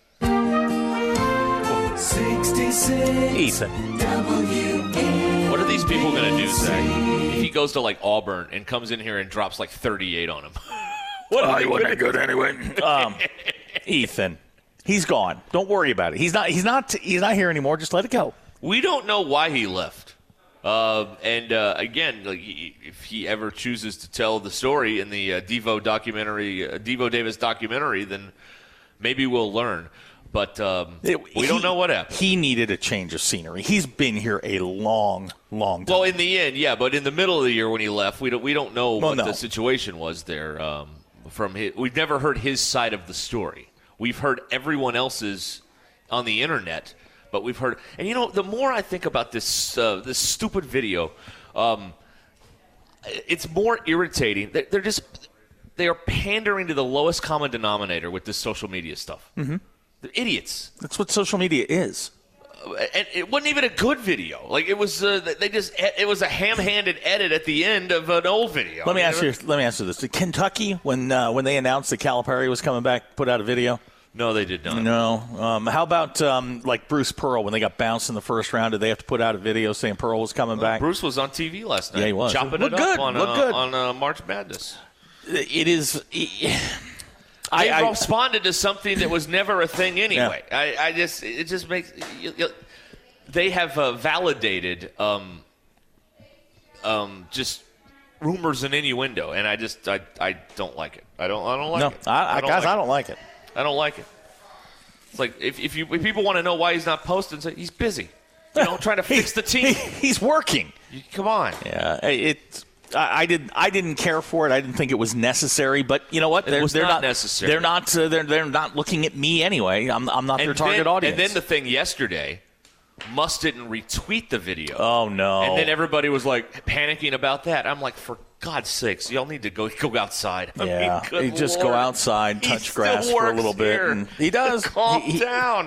Speaker 10: sixty-six
Speaker 9: Ethan.
Speaker 5: What are these people going to do, Zach, if he goes to, like, Auburn and comes in here and drops, like, thirty-eight on him? What are they going to
Speaker 9: good anyway. um, Ethan, he's gone. Don't worry about it. He's not. He's not. He's not here anymore. Just let it go.
Speaker 5: We don't know why he left. Uh, and, uh, again, like, if he ever chooses to tell the story in the uh, Devo documentary, uh, Devo Davis documentary, then maybe we'll learn. But um,
Speaker 9: It-
Speaker 5: we
Speaker 9: he-
Speaker 5: don't know what happened.
Speaker 9: He needed a change of scenery. He's been here a long, long time.
Speaker 5: Well, in the end, yeah, but in the middle of the year when he left, we don't we don't know
Speaker 9: Well,
Speaker 5: what
Speaker 9: no.
Speaker 5: the situation was there. Um, from his, we've never heard his side of the story. We've heard everyone else's on the internet, but we've heard. And you know, the more I think about this uh, this stupid video, um, it's more irritating. They're, they're just they are pandering to the lowest common denominator with this social media stuff. Mm-hmm. They're idiots.
Speaker 9: That's what social media is.
Speaker 5: And it wasn't even a good video. Like it was, uh, they just it was a ham-handed edit at the end of an old video.
Speaker 9: Let me
Speaker 5: I
Speaker 9: ask
Speaker 5: mean,
Speaker 9: you. Let me ask you this: Did Kentucky, when uh, when they announced that Calipari was coming back, put out a video?
Speaker 5: No, they did not.
Speaker 9: No. Um, how about um, like Bruce Pearl when they got bounced in the first round? Did they have to put out a video saying Pearl was coming back?
Speaker 5: Bruce was on T V last night.
Speaker 9: Yeah, he was.
Speaker 5: chopping
Speaker 9: Looked
Speaker 5: it
Speaker 9: good.
Speaker 5: up on
Speaker 9: Looked
Speaker 5: uh,
Speaker 9: good.
Speaker 5: on uh, March Madness.
Speaker 9: It is.
Speaker 5: They
Speaker 9: I, I
Speaker 5: responded to something that was never a thing anyway. Yeah. I, I just it just makes you, you, they have uh, validated um, um, just rumors and innuendo, and I just I, I don't like it. I don't I don't like
Speaker 9: no,
Speaker 5: it.
Speaker 9: I, I,
Speaker 5: I don't
Speaker 9: guys,
Speaker 5: like
Speaker 9: I don't like it.
Speaker 5: I don't like it. It's like if, if you if people want to know why he's not posting, say he's busy. You know, trying to fix the team.
Speaker 9: He's working.
Speaker 5: You, come on.
Speaker 9: Yeah, it. I, I didn't. I didn't care for it. I didn't think it was necessary. But you know what?
Speaker 5: It
Speaker 9: They're,
Speaker 5: was
Speaker 9: they're
Speaker 5: not
Speaker 9: not
Speaker 5: necessary.
Speaker 9: They're not. Uh, they're they're not looking at me anyway. I'm I'm not
Speaker 5: and
Speaker 9: their target
Speaker 5: then,
Speaker 9: audience.
Speaker 5: And then the thing yesterday, Musk didn't retweet the video.
Speaker 9: Oh no!
Speaker 5: And then everybody was like panicking about that. I'm like, for God's sakes, y'all need to go go outside. I
Speaker 9: yeah,
Speaker 5: mean, good
Speaker 9: you just
Speaker 5: Lord.
Speaker 9: go outside, touch
Speaker 5: he
Speaker 9: grass for a little bit.
Speaker 5: Here.
Speaker 9: And he does.
Speaker 5: Calm
Speaker 9: he, he,
Speaker 5: down.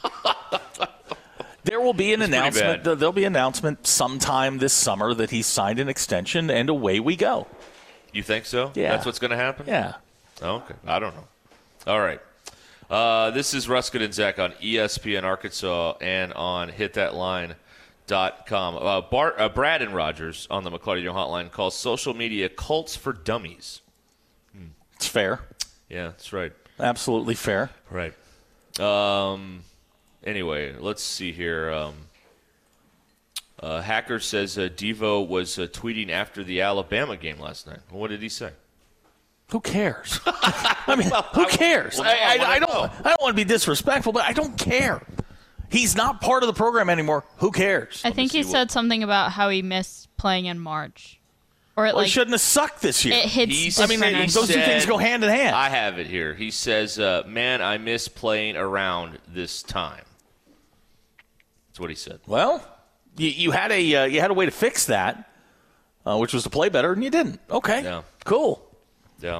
Speaker 9: There will be an
Speaker 5: It's
Speaker 9: announcement. There'll be an announcement sometime this summer that he's signed an extension, and away we go.
Speaker 5: You think so?
Speaker 9: Yeah.
Speaker 5: That's what's going to happen?
Speaker 9: Yeah.
Speaker 5: Okay. I don't know. All right. Uh, this is Ruskin and Zach on E S P N Arkansas and on hit that line dot com. Uh, Bart, uh, Brad and Rogers on the McClarty Daniel Hotline calls social media cults for dummies.
Speaker 9: Hmm. It's fair.
Speaker 5: Yeah, that's right.
Speaker 9: Absolutely fair.
Speaker 5: Right. Um. Anyway, let's see here. Um, uh, Hacker says uh, Devo was uh, tweeting after the Alabama game last night. Well, what did he say?
Speaker 9: Who cares? I mean, who cares?
Speaker 5: Well,
Speaker 9: I, I,
Speaker 5: I
Speaker 9: I don't.
Speaker 5: know.
Speaker 9: I don't want to be disrespectful, but I don't care. He's not part of the program anymore. Who cares?
Speaker 6: I think he
Speaker 5: see
Speaker 6: said
Speaker 5: what-
Speaker 6: something about how he missed playing in March, or it
Speaker 9: Well,
Speaker 6: like
Speaker 9: he shouldn't have sucked this year.
Speaker 6: it hits
Speaker 5: He's-
Speaker 9: I mean,
Speaker 6: different.
Speaker 5: he
Speaker 6: on-
Speaker 9: those two
Speaker 5: said-
Speaker 9: things go hand in hand.
Speaker 5: I have it here. He says, uh, man, I miss playing around this time. That's what he said.
Speaker 9: Well, you, you had a uh, you had a way to fix that, uh, which was to play better, and you didn't. Okay,
Speaker 5: Yeah.
Speaker 9: cool.
Speaker 5: Yeah.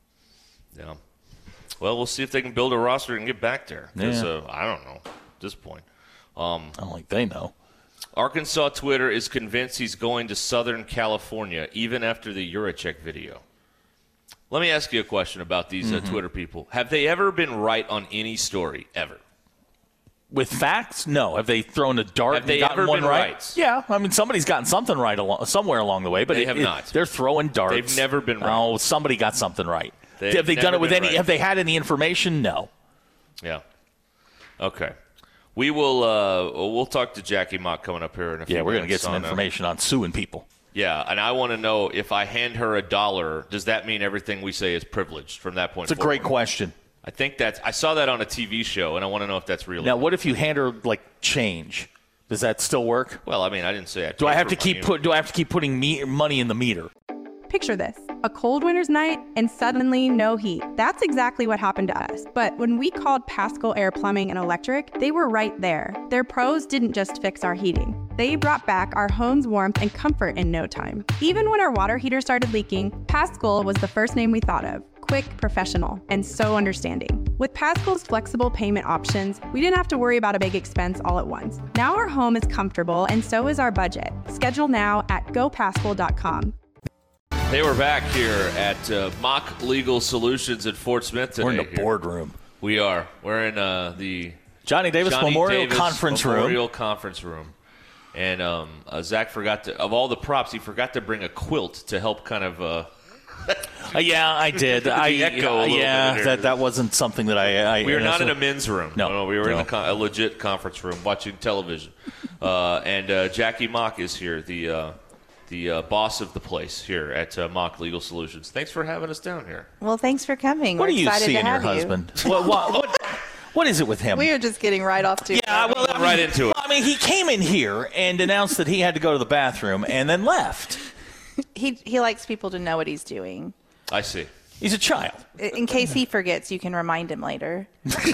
Speaker 5: Yeah. Well, we'll see if they can build a roster and get back there. 'Cause,
Speaker 9: Yeah.
Speaker 5: uh, I don't know at this point. Um,
Speaker 9: I don't think they know.
Speaker 5: Arkansas Twitter is convinced he's going to Southern California even after the Juracek video. Let me ask you a question about these
Speaker 9: Mm-hmm.
Speaker 5: uh, Twitter people. Have they ever been right on any story, ever?
Speaker 9: With facts, no. Have they thrown a dart
Speaker 5: Have they
Speaker 9: and gotten
Speaker 5: ever
Speaker 9: one
Speaker 5: been
Speaker 9: right?
Speaker 5: right?
Speaker 9: Yeah, I mean somebody's gotten something right along, somewhere along the way, but
Speaker 5: They
Speaker 9: it-
Speaker 5: have
Speaker 9: it-
Speaker 5: not.
Speaker 9: They're throwing darts.
Speaker 5: They've never been right.
Speaker 9: Oh, somebody got something right.
Speaker 5: They've
Speaker 9: have they done
Speaker 5: never
Speaker 9: it with
Speaker 5: been
Speaker 9: any?
Speaker 5: right.
Speaker 9: Have they had any information? No.
Speaker 5: Yeah. Okay. We will. Uh, we'll talk to Jackie Mock coming up here in a few
Speaker 9: Yeah, we're going to get
Speaker 5: minutes
Speaker 9: some
Speaker 5: on, uh,
Speaker 9: information on suing people.
Speaker 5: Yeah, and I want to know if I hand her a dollar, does that mean everything we say is privileged from that point
Speaker 9: It's a
Speaker 5: forward?
Speaker 9: great question.
Speaker 5: I think that's. I saw that on a T V show, and I want to know if that's real.
Speaker 9: Now, what if you hand her like change? Does that still work?
Speaker 5: Well, I mean, I didn't say I.
Speaker 9: Do I have to keep put? Do I have to keep putting me, money in the meter?
Speaker 11: Picture this, a cold winter's night and suddenly no heat. That's exactly what happened to us. But when we called Paschal Air Plumbing and Electric, they were right there. Their pros didn't just fix our heating. They brought back our home's warmth and comfort in no time. Even when our water heater started leaking, Paschal was the first name we thought of. Quick, professional, and so understanding. With Paschal's flexible payment options, we didn't have to worry about a big expense all at once. Now our home is comfortable and so is our budget. Schedule now at go paschal dot com.
Speaker 5: Hey, we're back here at uh, Mock Legal Solutions at Fort Smith today.
Speaker 9: We're in the
Speaker 5: here.
Speaker 9: boardroom.
Speaker 5: We are. We're in uh, the
Speaker 9: Johnny Davis
Speaker 5: Johnny
Speaker 9: Memorial
Speaker 5: Davis
Speaker 9: Conference Room.
Speaker 5: Memorial Conference Room. And um, uh, Zach forgot to, of all the props, he forgot to bring a quilt to help kind of. Uh,
Speaker 9: Uh, yeah, I did. I
Speaker 5: echo a
Speaker 9: uh,
Speaker 5: little
Speaker 9: yeah,
Speaker 5: bit here.
Speaker 9: that that wasn't something that I. I
Speaker 5: we were not in a
Speaker 9: so-
Speaker 5: men's room.
Speaker 9: No,
Speaker 5: we were in
Speaker 9: no.
Speaker 5: a, con- a legit conference room watching television. Uh, and uh, Jackie Mock is here, the uh, the uh, boss of the place here at uh, Mock Legal Solutions. Thanks for having us down here.
Speaker 12: Well, thanks for coming.
Speaker 9: What
Speaker 12: We're
Speaker 9: do you
Speaker 12: excited
Speaker 9: see
Speaker 12: to
Speaker 9: in your
Speaker 12: have you.
Speaker 9: husband? what, what, what, what is it with him?
Speaker 12: We are just getting right off to
Speaker 9: yeah, well, I mean,
Speaker 5: right into it.
Speaker 9: I mean, he came in here and announced that he had to go to the bathroom and then left.
Speaker 12: he he likes people to know what he's doing.
Speaker 5: I see.
Speaker 9: He's a child.
Speaker 12: In case he forgets, you can remind him later.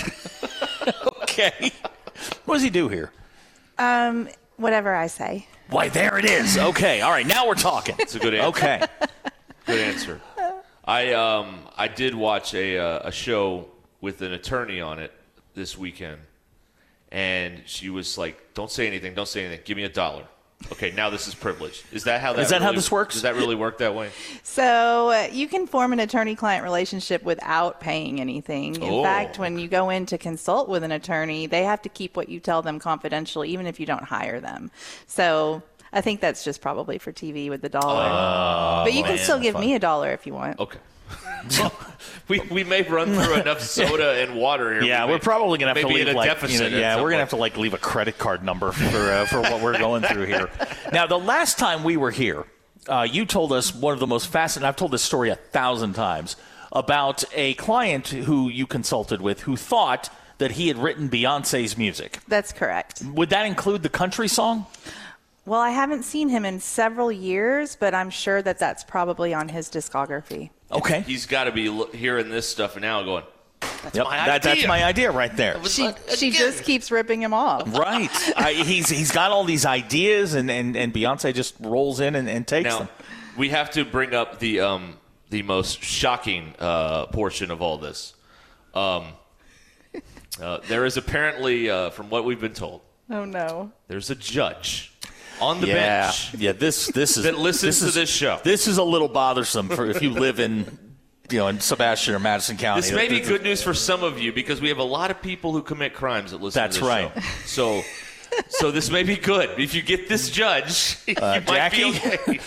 Speaker 9: Okay. What does he do here?
Speaker 12: Um, whatever I say.
Speaker 9: Why, there it is. Okay. All right. Now we're talking.
Speaker 5: It's a good answer.
Speaker 9: Okay.
Speaker 5: Good answer. I um I did watch a uh, a show with an attorney on it this weekend, and she was like, "Don't say anything. Don't say anything. Give me a dollar." Okay, now this is privilege. Is that how that
Speaker 9: Is that how
Speaker 5: really-
Speaker 9: this works?
Speaker 5: Does that really work that way?
Speaker 12: So uh, you can form an attorney-client relationship without paying anything. In
Speaker 5: Oh.
Speaker 12: fact, when you go in to consult with an attorney, they have to keep what you tell them confidential, even if you don't hire them. So I think that's just probably for T V with the dollar.
Speaker 5: Oh,
Speaker 12: but you can
Speaker 5: man,
Speaker 12: still give
Speaker 5: fun.
Speaker 12: me a dollar if you want.
Speaker 5: Okay. we we may run through enough soda and water here.
Speaker 9: Yeah,
Speaker 5: we
Speaker 9: we're
Speaker 5: may-
Speaker 9: probably gonna have
Speaker 5: may
Speaker 9: to
Speaker 5: be
Speaker 9: leave
Speaker 5: in a
Speaker 9: like
Speaker 5: deficit
Speaker 9: you
Speaker 5: at
Speaker 9: know, yeah,
Speaker 5: some
Speaker 9: we're gonna
Speaker 5: point.
Speaker 9: have to like leave a credit card number for uh, for what we're going through here. Now, the last time we were here, uh, you told us one of the most fascinating. I've told this story a thousand times about a client who you consulted with who thought that he had written Beyonce's music.
Speaker 12: That's correct.
Speaker 9: Would that include the country song?
Speaker 12: Well, I haven't seen him in several years, but I'm sure that that's probably on his discography.
Speaker 9: Okay.
Speaker 5: He's got to be lo- hearing this stuff and now going, that's
Speaker 9: yep,
Speaker 5: my
Speaker 9: that,
Speaker 5: idea.
Speaker 9: That's my idea right there.
Speaker 12: She, she just keeps ripping him off.
Speaker 9: Right. I, he's he's got all these ideas, and, and, and Beyonce just rolls in and, and takes
Speaker 5: now,
Speaker 9: them.
Speaker 5: We have to bring up the um, the most shocking uh, portion of all this. Um, uh, there is apparently, uh, from what we've been told,
Speaker 12: oh no,
Speaker 5: there's a judge on the
Speaker 9: yeah.
Speaker 5: bench.
Speaker 9: Yeah, this this is
Speaker 5: that listens
Speaker 9: this
Speaker 5: to
Speaker 9: is,
Speaker 5: this show.
Speaker 9: This is a little bothersome for if you live in, you know, in Sebastian or Madison County.
Speaker 5: This may be good news for some of you because we have a lot of people who commit crimes that listen
Speaker 9: That's
Speaker 5: to this
Speaker 9: right.
Speaker 5: show. So, so this may be good. If you get this judge, you
Speaker 9: uh,
Speaker 5: might
Speaker 9: Jackie?
Speaker 5: be okay.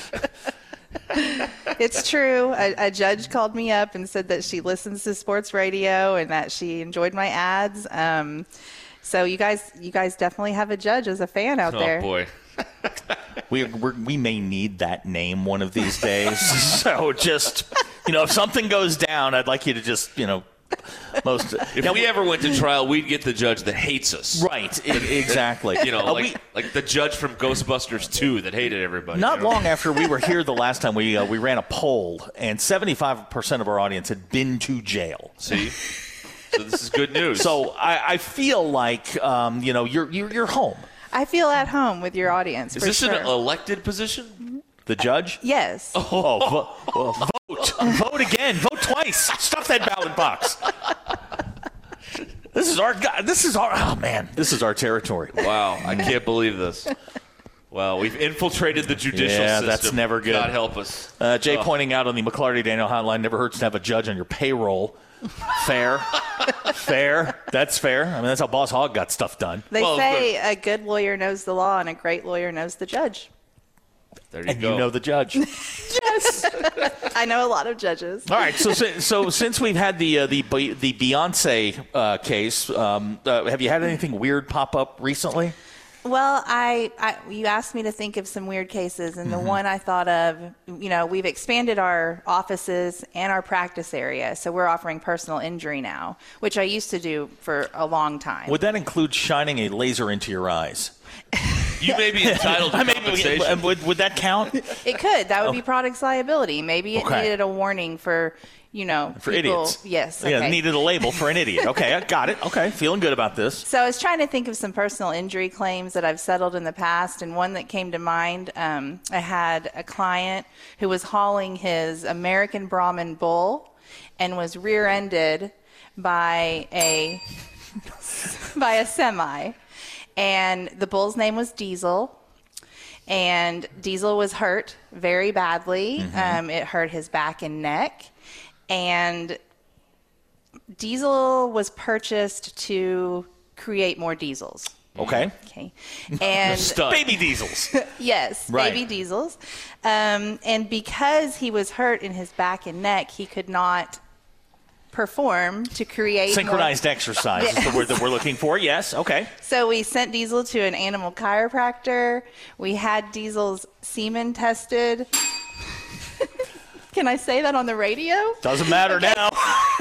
Speaker 12: It's true. A, a judge called me up and said that she listens to sports radio and that she enjoyed my ads. Um, so you guys, you guys definitely have a judge as a fan out
Speaker 5: oh,
Speaker 12: there.
Speaker 5: Oh boy.
Speaker 9: we we're, we may need that name one of these days. So just, you know, if something goes down, I'd like you to just, you know, most.
Speaker 5: If now, we ever went to trial, we'd get the judge that hates us.
Speaker 9: Right. Exactly.
Speaker 5: You know, uh, like we, like the judge from Ghostbusters two that hated everybody.
Speaker 9: Not
Speaker 5: you know?
Speaker 9: long after we were here the last time, we uh, we ran a poll, and seventy-five percent of our audience had been to jail.
Speaker 5: See. So this is good news.
Speaker 9: So I, I feel like, um, you know, you're, you're you're home.
Speaker 12: I feel at home with your audience.
Speaker 5: Is
Speaker 12: for
Speaker 5: this
Speaker 12: sure.
Speaker 5: an elected position?
Speaker 9: The judge?
Speaker 12: Yes.
Speaker 9: Oh, vo- well, vote. Vote again. Vote twice. Stuff that ballot box. This is our This is our. Oh man, this is our territory.
Speaker 5: Wow, I can't believe this. Well, we've infiltrated the judicial
Speaker 9: yeah,
Speaker 5: system.
Speaker 9: That's never good.
Speaker 5: God help us.
Speaker 9: Uh, Jay
Speaker 5: oh.
Speaker 9: pointing out on the McClarty Daniel hotline, never hurts to have a judge on your payroll. Fair. Fair. That's fair. I mean, that's how Boss Hogg got stuff done.
Speaker 12: They
Speaker 5: well,
Speaker 12: say a good lawyer knows the law and a great lawyer knows the judge.
Speaker 5: There you
Speaker 9: and
Speaker 5: go.
Speaker 9: you know the judge.
Speaker 12: Yes. I know a lot of judges.
Speaker 9: All right. So, so since we've had the uh, the the Beyonce uh, case, um, uh, have you had anything weird pop up recently?
Speaker 12: Well, I, I you asked me to think of some weird cases, and the
Speaker 9: Mm-hmm.
Speaker 12: one I thought of, you know, we've expanded our offices and our practice area, so we're offering personal injury now, which I used to do for a long time.
Speaker 9: Would that include shining a laser into your eyes?
Speaker 5: You may be entitled to
Speaker 9: I mean,
Speaker 5: compensation.
Speaker 9: would, would that count?
Speaker 12: It could. That would
Speaker 9: Oh.
Speaker 12: be products liability. Maybe it
Speaker 9: Okay.
Speaker 12: needed a warning for, you know,
Speaker 9: For
Speaker 12: people.
Speaker 9: idiots.
Speaker 12: Yes.
Speaker 9: Yeah,
Speaker 12: okay.
Speaker 9: needed a label for an idiot. Okay, I got it. Okay, feeling good about this.
Speaker 12: So I was trying to think of some personal injury claims that I've settled in the past, and one that came to mind, um, I had a client who was hauling his American Brahman bull and was rear-ended by a by a semi, and the bull's name was Diesel. And Diesel was hurt very badly.
Speaker 9: Mm-hmm.
Speaker 12: Um, it hurt his back and neck. And Diesel was purchased to create more diesels.
Speaker 9: Okay.
Speaker 12: Okay. And
Speaker 9: baby diesels.
Speaker 12: yes,
Speaker 9: Right.
Speaker 12: baby diesels. Um, and because he was hurt in his back and neck, he could not perform to create
Speaker 9: Synchronized
Speaker 12: more.
Speaker 9: exercise is the word that we're looking for. Yes. Okay.
Speaker 12: So we sent Diesel to an animal chiropractor. We had Diesel's semen tested. Can I say that on the radio?
Speaker 9: Doesn't matter
Speaker 12: Okay.
Speaker 9: now.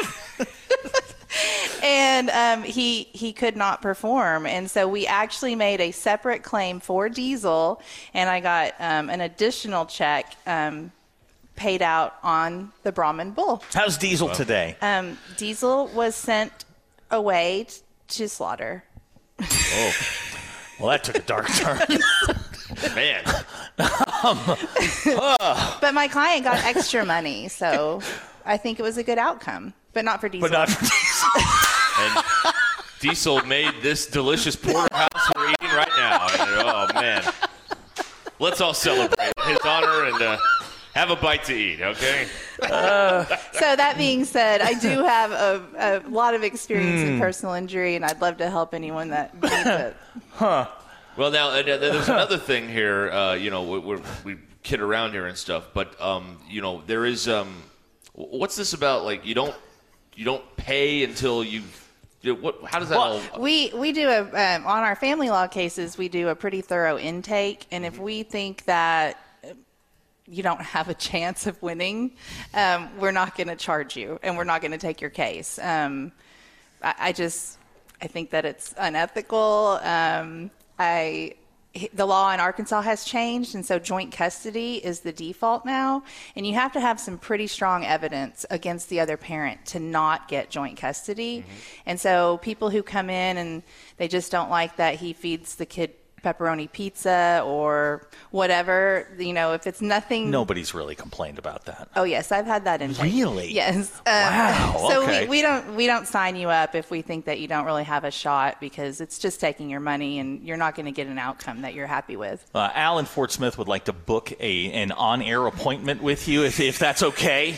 Speaker 12: And um, he he could not perform, and so we actually made a separate claim for Diesel, and I got um, an additional check um, paid out on the Brahman bull.
Speaker 9: How's Diesel today?
Speaker 12: Um, Diesel was sent away t- to slaughter.
Speaker 9: Oh, well, that took a dark turn.
Speaker 5: Man.
Speaker 9: um, uh,
Speaker 12: But my client got extra money, so I think it was a good outcome, but not for Diesel.
Speaker 9: but not for Diesel.
Speaker 5: And Diesel made this delicious porterhouse we're eating right now. And, oh, man. Let's all celebrate in his honor and uh, have a bite to eat, okay?
Speaker 9: Uh,
Speaker 12: So that being said, I do have a, a lot of experience in personal injury, and I'd love to help anyone that needs it.
Speaker 9: Huh.
Speaker 5: Well, now, uh, there's another thing here. Uh, you know, we, we're, we kid around here and stuff, but, um, you know, there is um, – what's this about? Like, you don't you don't pay until you've you know, what? How does that
Speaker 12: Well,
Speaker 5: all?
Speaker 12: we we do a um, on our family law cases, we do a pretty thorough intake, and if we think that you don't have a chance of winning, um, we're not going to charge you, and we're not going to take your case. Um, I, I just I think that it's unethical. Um, I the law in Arkansas has changed, and so joint custody is the default now. And you have to have some pretty strong evidence against the other parent to not get joint custody. Mm-hmm. And so people who come in and they just don't like that he feeds the kid pepperoni pizza or whatever, you know, if it's nothing.
Speaker 9: Nobody's really complained about that.
Speaker 12: Oh yes, I've had that in.
Speaker 9: Really?
Speaker 12: Yes. Um,
Speaker 9: wow.
Speaker 12: So
Speaker 9: okay.
Speaker 12: we, we don't we don't sign you up if we think that you don't really have a shot, because it's just taking your money and you're not going to get an outcome that you're happy with.
Speaker 9: Uh, Al in Fort Smith would like to book a an on-air appointment with you, if if that's okay.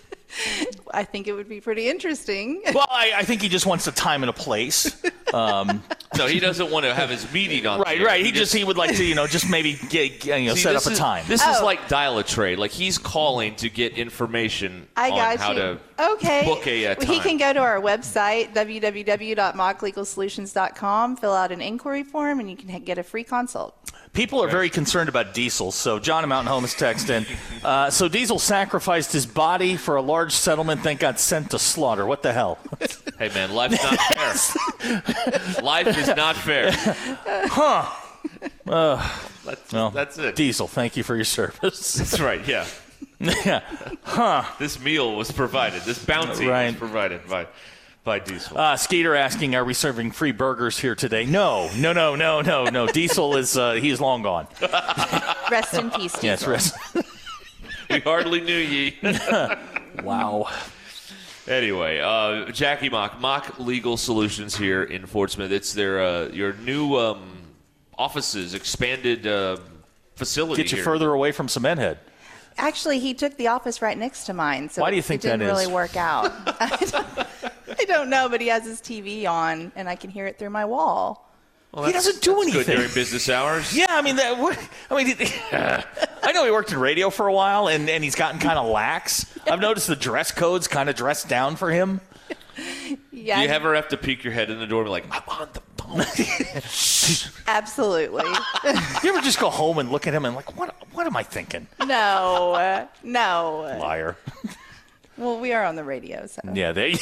Speaker 12: I think it would be pretty interesting.
Speaker 9: Well, I, I think he just wants a time and a place. Um,
Speaker 5: no, he doesn't want to have his meeting on.
Speaker 9: Right, right. He, he just he would like to, you know, just maybe get, you know,
Speaker 5: See,
Speaker 9: set up a
Speaker 5: is,
Speaker 9: time.
Speaker 5: This
Speaker 12: oh.
Speaker 5: is like dial a trade. Like he's calling to get information
Speaker 12: I
Speaker 5: on
Speaker 12: got
Speaker 5: how
Speaker 12: you.
Speaker 5: to
Speaker 12: okay.
Speaker 5: book a uh, time.
Speaker 12: He can go to our website, w w w dot mock legal solutions dot com, fill out an inquiry form, and you can get a free consult.
Speaker 9: People are very concerned about Diesel, so John in Mountain Home is texting. Uh, so Diesel sacrificed his body for a large settlement, then got sent to slaughter. What the hell?
Speaker 5: Hey, man, life's not fair. Life is not fair.
Speaker 9: Huh. Uh,
Speaker 5: that's,
Speaker 9: well,
Speaker 5: that's it.
Speaker 9: Diesel, thank you for your service.
Speaker 5: That's right, yeah.
Speaker 9: Yeah. Huh.
Speaker 5: This meal was provided. This bounty
Speaker 9: right.
Speaker 5: was provided by... By Diesel.
Speaker 9: Uh, Skeeter asking, are we serving free burgers here today? No, no, no, no, no, no. Diesel is, uh, he's long gone.
Speaker 12: Rest in peace, Diesel.
Speaker 9: Yes, rest.
Speaker 5: We hardly knew ye.
Speaker 9: Wow.
Speaker 5: Anyway, uh, Jackie Mock, Mock Legal Solutions here in Fort Smith. It's their, uh, your new um, offices, expanded uh, facility
Speaker 9: Get you
Speaker 5: here.
Speaker 9: further away from Cement Head.
Speaker 12: Actually, he took the office right next to mine, so
Speaker 9: Why do you think
Speaker 12: it didn't
Speaker 9: that is?
Speaker 12: really work out. I, don't, I don't know, but he has his T V on, and I can hear it through my wall.
Speaker 5: Well,
Speaker 9: he doesn't do anything.
Speaker 5: Good during business hours.
Speaker 9: Yeah, I mean, that, what, I mean, uh, I know he worked in radio for a while, and, and he's gotten kind of lax. I've noticed the dress code's kind of dressed down for him.
Speaker 12: Yeah.
Speaker 5: Do you ever have to peek your head in the door and be like, I'm on the phone?
Speaker 12: Absolutely.
Speaker 9: You ever just go home and look at him and like, what? What am I thinking?
Speaker 12: No, uh, no.
Speaker 9: Liar.
Speaker 12: Well, we are on the radio, so.
Speaker 9: Yeah, there you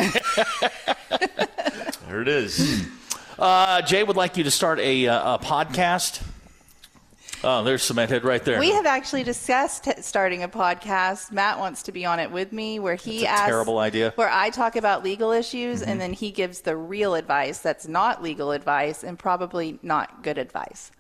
Speaker 5: There it is.
Speaker 9: Uh, Jay would like you to start a, uh, a podcast. Oh, there's Cement Head right there.
Speaker 12: We have actually discussed t- starting a podcast. Matt wants to be on it with me, where he
Speaker 9: That's a
Speaker 12: asks,
Speaker 9: terrible idea.
Speaker 12: where I talk about legal issues,
Speaker 9: Mm-hmm.
Speaker 12: and then he gives the real advice that's not legal advice and probably not good advice.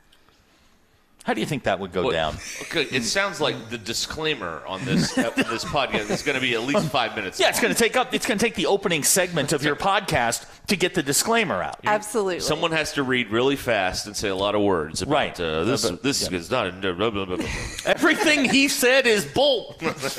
Speaker 9: How do you think that would go
Speaker 5: Well,
Speaker 9: down?
Speaker 5: Okay, it sounds like the disclaimer on this uh, this podcast is going to be at least five minutes.
Speaker 9: Yeah, it's going to take up. It's going to take the opening segment of your podcast to get the disclaimer out.
Speaker 12: Absolutely.
Speaker 5: Someone has to read really fast and say a lot of words about
Speaker 9: Right.
Speaker 5: uh, this.
Speaker 9: Uh, but-
Speaker 5: this
Speaker 9: yeah.
Speaker 5: is not. A, blah, blah, blah, blah.
Speaker 9: Everything he said is bull.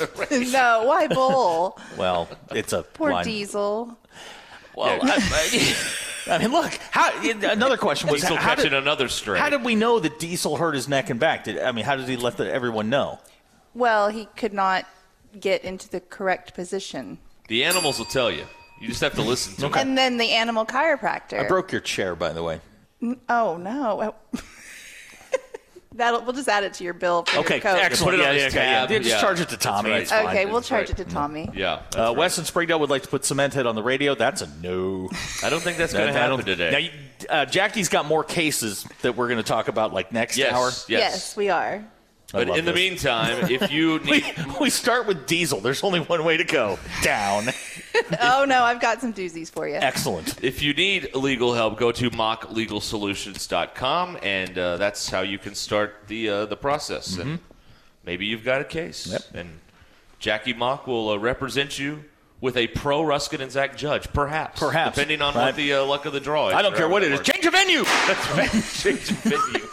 Speaker 12: No, why bull?
Speaker 9: Well, it's a
Speaker 12: Poor
Speaker 9: line.
Speaker 12: Diesel.
Speaker 9: Well, I, I, I mean, look. How, another question was
Speaker 5: Diesel
Speaker 9: how
Speaker 5: catching
Speaker 9: did,
Speaker 5: another stray.
Speaker 9: how did we know that Diesel hurt his neck and back? Did, I mean, how did he let the, everyone know?
Speaker 12: Well, he could not get into the correct position.
Speaker 5: The animals will tell you. You just have to listen to them.
Speaker 12: And then the animal chiropractor.
Speaker 9: I broke your chair, by the way.
Speaker 12: N- Oh, no. That'll, we'll just add it to your bill for
Speaker 9: Okay,
Speaker 12: your coat.
Speaker 9: excellent.
Speaker 5: Put it
Speaker 9: yeah,
Speaker 5: on
Speaker 9: yeah,
Speaker 5: his
Speaker 9: okay, yeah.
Speaker 5: tab.
Speaker 9: Yeah, just
Speaker 5: Yeah.
Speaker 9: charge it to Tommy.
Speaker 5: That's
Speaker 9: It's
Speaker 5: right.
Speaker 9: fine.
Speaker 12: Okay, we'll
Speaker 5: That's
Speaker 12: charge
Speaker 5: right.
Speaker 12: it to Tommy.
Speaker 5: Yeah. that's
Speaker 9: Uh,
Speaker 5: right.
Speaker 9: Wes in Springdale would like to put Cement Head on the radio. That's a no.
Speaker 5: I don't think that's going to
Speaker 9: I
Speaker 5: happen
Speaker 9: don't-
Speaker 5: today.
Speaker 9: Now, you- uh, Jackie's got more cases that we're going to talk about like next
Speaker 5: yes,
Speaker 9: hour.
Speaker 5: yes.
Speaker 12: Yes, we are.
Speaker 5: But
Speaker 9: love
Speaker 5: in the
Speaker 9: this.
Speaker 5: meantime, if you need,
Speaker 9: We, we start with Diesel. There's only one way to go. Down.
Speaker 12: Oh, no, I've got some doozies for you.
Speaker 9: Excellent.
Speaker 5: if you need legal help, go to mock legal solutions dot com, and uh, that's how you can start the uh, the process. And maybe you've got a case,
Speaker 9: Yep.
Speaker 5: and Jackie Mock will uh, represent you with a pro Ruskin and Zach judge, perhaps.
Speaker 9: Perhaps.
Speaker 5: depending on
Speaker 9: Right.
Speaker 5: what the uh, luck of the draw is.
Speaker 9: I don't
Speaker 5: or
Speaker 9: care what it
Speaker 5: however
Speaker 9: is.
Speaker 5: that
Speaker 9: Change of venue.
Speaker 5: works. That's right. Change of venue.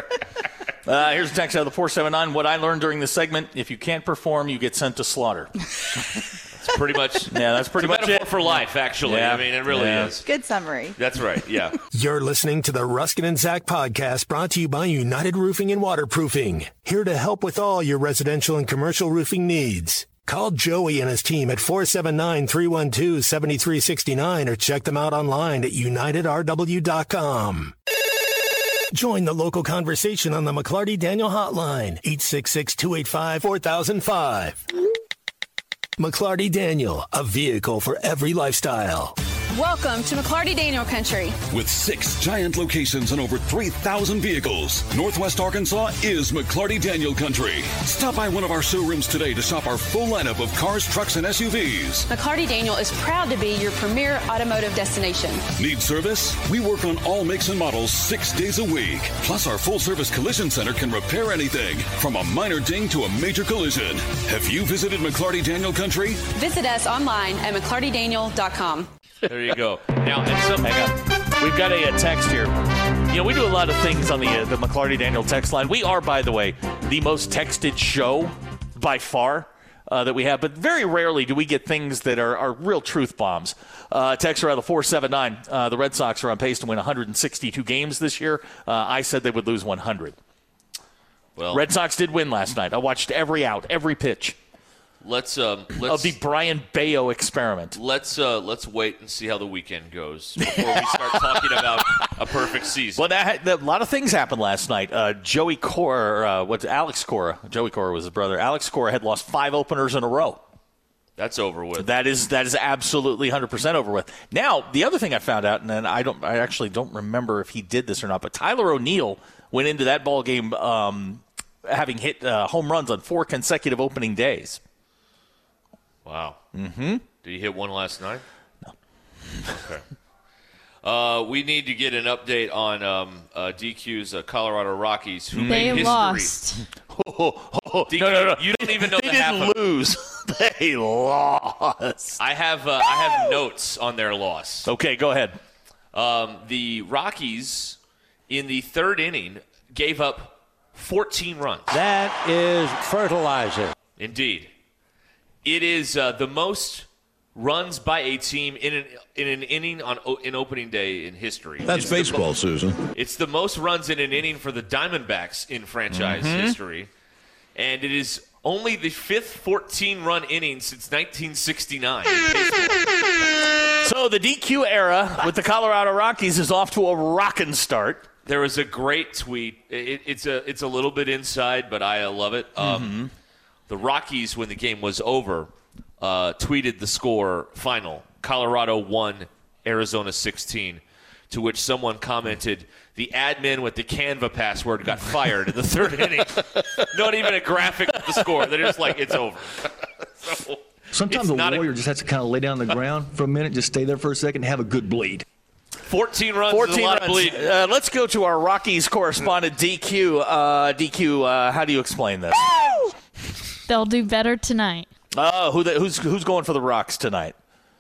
Speaker 9: Uh, here's a text out of the four seven nine. What I learned during this segment, if you can't perform, you get sent to slaughter.
Speaker 5: It's pretty much.
Speaker 9: Yeah, that's pretty
Speaker 5: it's a
Speaker 9: much
Speaker 5: metaphor
Speaker 9: it.
Speaker 5: for life, actually.
Speaker 9: Yeah.
Speaker 5: I mean, it really
Speaker 9: Yeah.
Speaker 5: is.
Speaker 12: Good summary.
Speaker 5: That's right. Yeah.
Speaker 3: You're listening to the Ruskin and Zach podcast, brought to you by United Roofing and Waterproofing. Here to help with all your residential and commercial roofing needs. Call Joey and his team at four seven nine, three one two, seven three six nine or check them out online at united r w dot com. Join the local conversation on the McClarty Daniel Hotline, eight six six, two eight five, four thousand five. McClarty Daniel, a vehicle for every lifestyle.
Speaker 13: Welcome to McLarty Daniel Country.
Speaker 14: With six giant locations and over three thousand vehicles, Northwest Arkansas is McLarty Daniel Country. Stop by one of our showrooms today to shop our full lineup of cars, trucks, and S U Vs.
Speaker 13: McLarty Daniel is proud to be your premier automotive destination.
Speaker 14: Need service? We work on all makes and models six days a week. Plus, our full-service collision center can repair anything, from a minor ding to a major collision. Have you visited McLarty Daniel Country?
Speaker 13: Visit us online at McLarty Daniel dot com.
Speaker 5: There you go. Now, and some,
Speaker 9: hang on. We've got a, a text here. You know, we do a lot of things on the uh, the McLarty Daniel text line. We are, by the way, the most texted show by far uh, that we have, but very rarely do we get things that are, are real truth bombs. Uh, text around the four seven nine. Uh, the Red Sox are on pace to win one hundred sixty-two games this year. Uh, I said they would lose one hundred.
Speaker 5: Well,
Speaker 9: Red Sox did win last night. I watched every out, every pitch.
Speaker 5: Let's um, let's
Speaker 9: of the Brian Bayo experiment.
Speaker 5: Let's uh, let's wait and see how the weekend goes before we start talking about a perfect season.
Speaker 9: Well, that, that, a lot of things happened last night. Uh, Joey Cora, uh, what's Alex Cora? Joey Cora was his brother. Alex Cora had lost five openers in a row.
Speaker 5: That's over with.
Speaker 9: That is that is absolutely one hundred percent over with. Now, the other thing I found out, and then I don't, I actually don't remember if he did this or not, but Tyler O'Neill went into that ball game um, having hit uh, home runs on four consecutive opening days.
Speaker 5: Wow.
Speaker 9: Mm-hmm.
Speaker 5: Did he hit one last night?
Speaker 9: No.
Speaker 5: Okay. Uh, we need to get an update on um, uh, D Q's uh, Colorado Rockies, who
Speaker 6: they
Speaker 5: made history.
Speaker 6: Lost.
Speaker 9: Oh, oh,
Speaker 5: D Q,
Speaker 9: no, no, no.
Speaker 5: You don't even know
Speaker 9: they
Speaker 5: the half
Speaker 9: didn't
Speaker 5: of
Speaker 9: lose. They lost.
Speaker 5: I have uh, I have notes on their loss.
Speaker 9: Okay, go ahead.
Speaker 5: Um, the Rockies in the third inning gave up fourteen runs.
Speaker 15: That is fertilizer.
Speaker 5: Indeed. It is uh, the most runs by a team in an in an inning on in opening day in history.
Speaker 16: That's
Speaker 5: it's
Speaker 16: baseball,
Speaker 5: mo-
Speaker 16: Susan.
Speaker 5: It's the most runs in an inning for the Diamondbacks in franchise
Speaker 9: mm-hmm.
Speaker 5: history, and it is only the fifth fourteen-run inning since nineteen sixty-nine.
Speaker 9: So the D Q era with the Colorado Rockies is off to a rockin' start.
Speaker 5: There was a great tweet. It, it's a it's a little bit inside, but I love it. Um,
Speaker 9: mm-hmm.
Speaker 5: The Rockies, when the game was over, uh, tweeted the score final. Colorado won, Arizona sixteen, to which someone commented, the admin with the Canva password got fired in the third inning. Not even a graphic of the score. They're just like, it's over. So,
Speaker 17: Sometimes a warrior
Speaker 5: a,
Speaker 17: just has to kind of lay down on the ground for a minute, just stay there for a second, and have a good bleed.
Speaker 5: fourteen runs
Speaker 9: fourteen
Speaker 5: is a lot
Speaker 9: runs.
Speaker 5: of bleed.
Speaker 9: Uh, let's go to our Rockies correspondent, D Q. Uh, D Q, uh, how do you explain this?
Speaker 6: They'll do better tonight.
Speaker 9: Oh, who the, who's who's going for the Rocks tonight?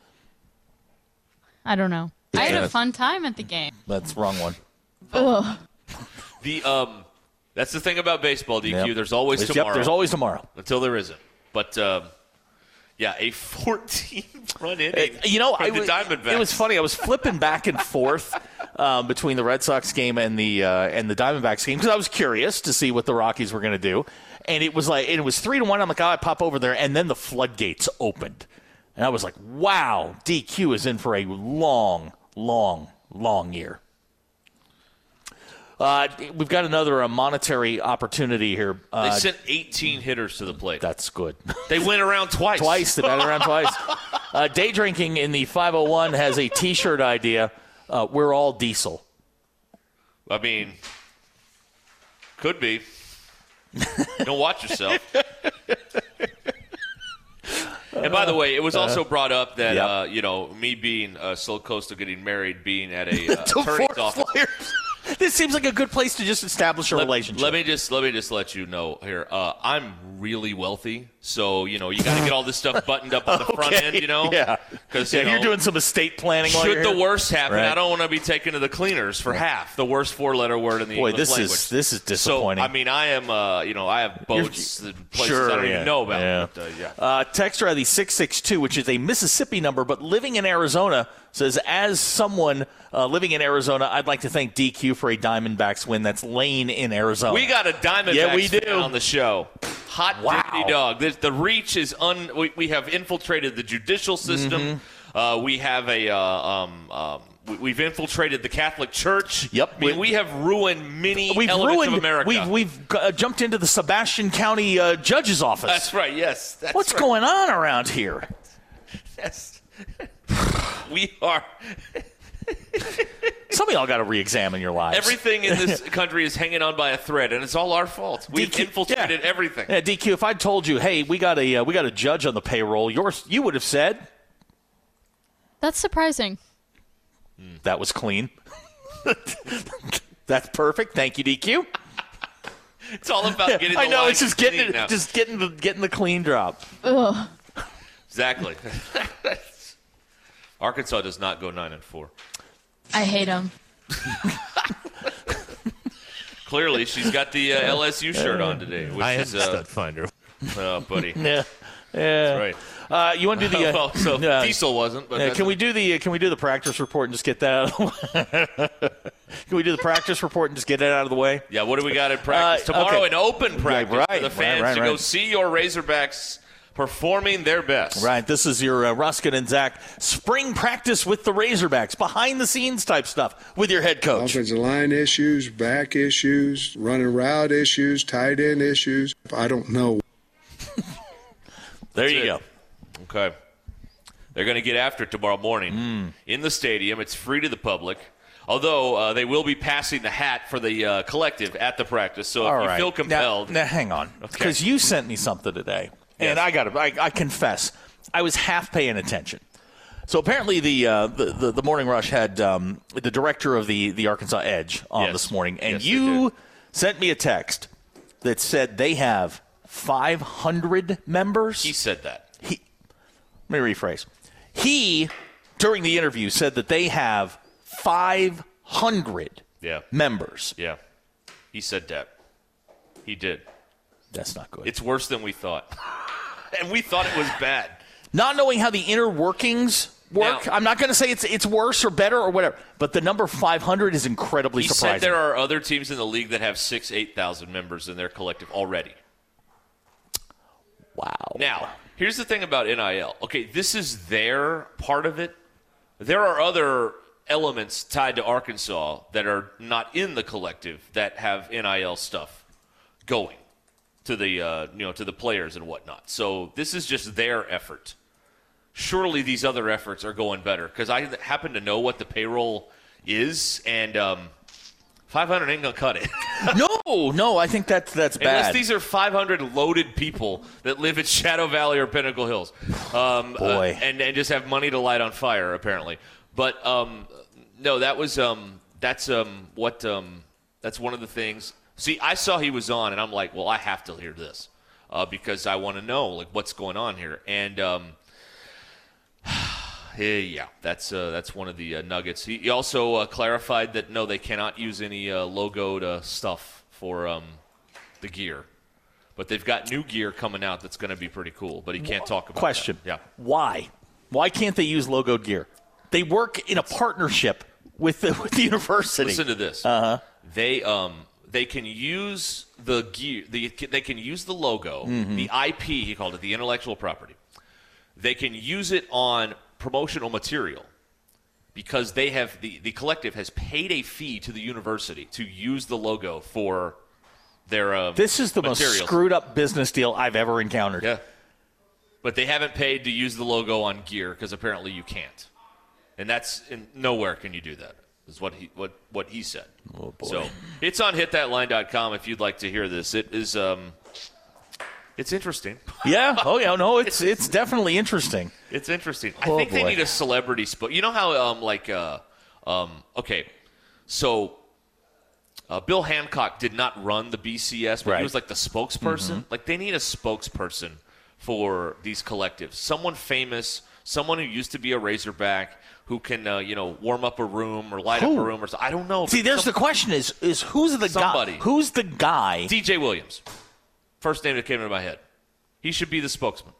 Speaker 6: I don't know. I had a fun time at the game.
Speaker 9: That's the wrong one.
Speaker 6: Ugh.
Speaker 5: The um, that's the thing about baseball, D Q.
Speaker 9: Yep.
Speaker 5: There's always
Speaker 9: Yep,
Speaker 5: tomorrow.
Speaker 9: there's always tomorrow.
Speaker 5: Until there isn't. But, um, yeah, a fourteen-run inning
Speaker 9: you know,
Speaker 5: for
Speaker 9: I
Speaker 5: the
Speaker 9: was,
Speaker 5: Diamondbacks.
Speaker 9: It was funny. I was flipping back and forth um, between the Red Sox game and the uh, and the Diamondbacks game because I was curious to see what the Rockies were going to do. And it was like it was three to one. I'm like, oh, I pop over there, and then the floodgates opened, and I was like, wow, D Q is in for a long, long, long year. Uh, we've got another uh, monetary opportunity here. Uh,
Speaker 5: They sent eighteen hitters to the plate.
Speaker 9: That's good.
Speaker 5: They went around twice.
Speaker 9: Twice. They batted around twice. Uh, Day Drinking in the five oh one has a T-shirt idea. Uh, we're all diesel.
Speaker 5: I mean, could be. Don't watch yourself. And by the way, it was also brought up that,
Speaker 9: yep.
Speaker 5: uh, you know, me being uh, Sil Costa getting married, being at a uh, attorney's office.
Speaker 9: This seems like a good place to just establish a
Speaker 5: let,
Speaker 9: relationship.
Speaker 5: Let me just let me just let you know here. Uh, I'm really wealthy, so you know you got to get all this stuff buttoned up on the
Speaker 9: okay.
Speaker 5: front end. You know,
Speaker 9: yeah,
Speaker 5: because
Speaker 9: yeah,
Speaker 5: you know,
Speaker 9: you're doing some estate planning. While
Speaker 5: Should
Speaker 9: you're
Speaker 5: the
Speaker 9: here.
Speaker 5: worst happen,
Speaker 9: right.
Speaker 5: I don't want to be taken to the cleaners for half the worst four-letter word in the
Speaker 9: Boy,
Speaker 5: English
Speaker 9: this
Speaker 5: language.
Speaker 9: is this is disappointing.
Speaker 5: So I mean, I am. Uh, you know, I have boats
Speaker 9: You're,
Speaker 5: and places
Speaker 9: sure,
Speaker 5: I don't
Speaker 9: yeah,
Speaker 5: even know about.
Speaker 9: Yeah.
Speaker 5: But, uh, yeah.
Speaker 9: Uh, texter at the six six two, which is a Mississippi number, but living in Arizona, says, as someone uh, living in Arizona, I'd like to thank D Q for a Diamondbacks win. That's Lane in Arizona.
Speaker 5: We got a Diamondbacks
Speaker 9: yeah, we do.
Speaker 5: fan on the show. Hot
Speaker 9: wow.
Speaker 5: diggity dog. The, the reach is un. We, we have infiltrated the judicial system. Mm-hmm. Uh, we have a. Uh, um, um, we, we've infiltrated the Catholic Church.
Speaker 9: Yep.
Speaker 5: I mean, we have ruined many
Speaker 9: we've
Speaker 5: elements
Speaker 9: ruined,
Speaker 5: of America.
Speaker 9: We've we've uh, jumped into the Sebastian County uh, judge's office.
Speaker 5: That's right. Yes. That's
Speaker 9: What's
Speaker 5: right.
Speaker 9: going on around here?
Speaker 5: Yes. We are.
Speaker 9: Some of y'all got to re-examine your lives.
Speaker 5: Everything in this country is hanging on by a thread, and it's all our fault. We've
Speaker 9: D Q,
Speaker 5: infiltrated
Speaker 9: yeah.
Speaker 5: everything.
Speaker 9: Yeah, D Q. If I told you, hey, we got a uh, we got a judge on the payroll, yours, you would have said
Speaker 6: That's surprising.
Speaker 9: that was clean. That's perfect. Thank you, D Q.
Speaker 5: It's all about
Speaker 9: Yeah,
Speaker 5: getting.
Speaker 9: I
Speaker 5: the
Speaker 9: know
Speaker 5: lines
Speaker 9: it's just getting
Speaker 5: clean
Speaker 9: it,
Speaker 5: now.
Speaker 9: just getting the getting the clean drop.
Speaker 6: Ugh.
Speaker 5: Exactly. Arkansas does not go nine and four.
Speaker 6: I hate him.
Speaker 5: Clearly, she's got the uh, L S U shirt on today. Which
Speaker 8: I am
Speaker 5: is,
Speaker 8: a
Speaker 5: uh,
Speaker 8: stud finder.
Speaker 5: Oh, buddy.
Speaker 9: Yeah, yeah.
Speaker 5: That's right.
Speaker 9: Uh, you want to do the? Uh,
Speaker 5: well, so
Speaker 9: uh,
Speaker 5: Diesel wasn't. But
Speaker 9: yeah,
Speaker 5: that's
Speaker 9: can we do the? Can we do the practice report and just get that out of the way? Can we do the practice report and just get it out of the way?
Speaker 5: Yeah. What do we got in practice
Speaker 9: Uh,
Speaker 5: tomorrow?
Speaker 9: okay.
Speaker 5: An open practice
Speaker 9: right,
Speaker 5: for the
Speaker 9: right,
Speaker 5: fans
Speaker 9: right,
Speaker 5: to go
Speaker 9: right.
Speaker 5: see your Razorbacks performing their best.
Speaker 9: Right. This is your uh, Ruskin and Zach spring practice with the Razorbacks, behind the scenes type stuff with your head coach.
Speaker 16: Offensive line issues, back issues, running route issues, tight end issues. I don't know.
Speaker 9: There
Speaker 5: That's
Speaker 9: you
Speaker 5: it.
Speaker 9: go.
Speaker 5: Okay. They're going to get after it tomorrow morning
Speaker 9: Mm.
Speaker 5: in the stadium. It's free to the public. Although uh, they will be passing the hat for the uh, collective at the practice. So if
Speaker 9: All
Speaker 5: you
Speaker 9: right.
Speaker 5: feel compelled.
Speaker 9: Now, now hang on. Because you sent me something today. And
Speaker 5: Yes.
Speaker 9: I got to, I, I confess, I was half paying attention. So apparently the uh, the, the, the Morning Rush had um, the director of the, the Arkansas Edge on
Speaker 5: Yes.
Speaker 9: this morning. And
Speaker 5: Yes, they
Speaker 9: you sent me a text that said they have five hundred members.
Speaker 5: He said that.
Speaker 9: He, let me rephrase. He, during the interview, said that they have five hundred
Speaker 5: Yeah.
Speaker 9: members.
Speaker 5: Yeah. He said that. He did.
Speaker 9: That's not good.
Speaker 5: It's worse than we thought. And we thought it was bad.
Speaker 9: Not knowing how the inner workings work,
Speaker 5: Now-
Speaker 9: I'm not going to say it's it's worse or better or whatever, but the number five hundred is incredibly
Speaker 5: He
Speaker 9: surprising.
Speaker 5: said there are other teams in the league that have six, eight thousand members in their collective already.
Speaker 9: Wow.
Speaker 5: Now, here's the thing about N I L. Okay, this is their part of it. There are other elements tied to Arkansas that are not in the collective that have N I L stuff going to the uh, you know to the players and whatnot. So this is just their effort. Surely these other efforts are going better because I happen to know what the payroll is, and um, five hundred ain't gonna cut it.
Speaker 9: no, no, I think that's that's bad.
Speaker 5: Unless these are five hundred loaded people that live in Shadow Valley or Pinnacle Hills, um,
Speaker 9: Boy.
Speaker 5: uh, and and just have money to light on fire apparently. But um, no, that was um, that's um, what um, that's one of the things. See, I saw he was on, and I'm like, well, I have to hear this uh, because I want to know like what's going on here. And um, yeah, that's uh, that's one of the uh, nuggets. He, he also uh, clarified that no, they cannot use any uh, logoed uh, stuff for um, the gear, but they've got new gear coming out that's going to be pretty cool. But he can't talk about.
Speaker 9: Question.
Speaker 5: That. Yeah.
Speaker 9: Why? Why can't they use logoed gear? They work in a partnership with the, with the university.
Speaker 5: Listen to this.
Speaker 9: Uh-huh.
Speaker 5: They um they can use the gear. The, they can use the logo,
Speaker 9: Mhm.
Speaker 5: the I P. He called it the intellectual property. They can use it on promotional material because they have the the collective has paid a fee to the university to use the logo for their. Um,
Speaker 9: This is the
Speaker 5: materials.
Speaker 9: most screwed up business deal I've ever encountered.
Speaker 5: Yeah. But they haven't paid to use the logo on gear because apparently you can't. And that's in, nowhere can you do that. Is what he what what he said.
Speaker 9: Oh boy.
Speaker 5: So it's on hit that line dot com if you'd like to hear this. It is um it's interesting.
Speaker 9: Yeah. Oh yeah. No, it's it's definitely interesting.
Speaker 5: It's interesting. I
Speaker 9: Oh,
Speaker 5: think they
Speaker 9: boy.
Speaker 5: need a celebrity spot. You know how um like uh um okay, so uh, Bill Hancock did not run the B C S, but
Speaker 9: Right.
Speaker 5: he was like the spokesperson.
Speaker 9: Mhm.
Speaker 5: Like they need a spokesperson for these collectives. Someone famous, someone who used to be a Razorback, who can uh, you know warm up a room or light up
Speaker 9: Who?
Speaker 5: a room or something. I don't know.
Speaker 9: See, there's the question: is is who's the
Speaker 5: Somebody.
Speaker 9: guy? Who's the guy?
Speaker 5: D J Williams, first name that came into my head. He should be the spokesman.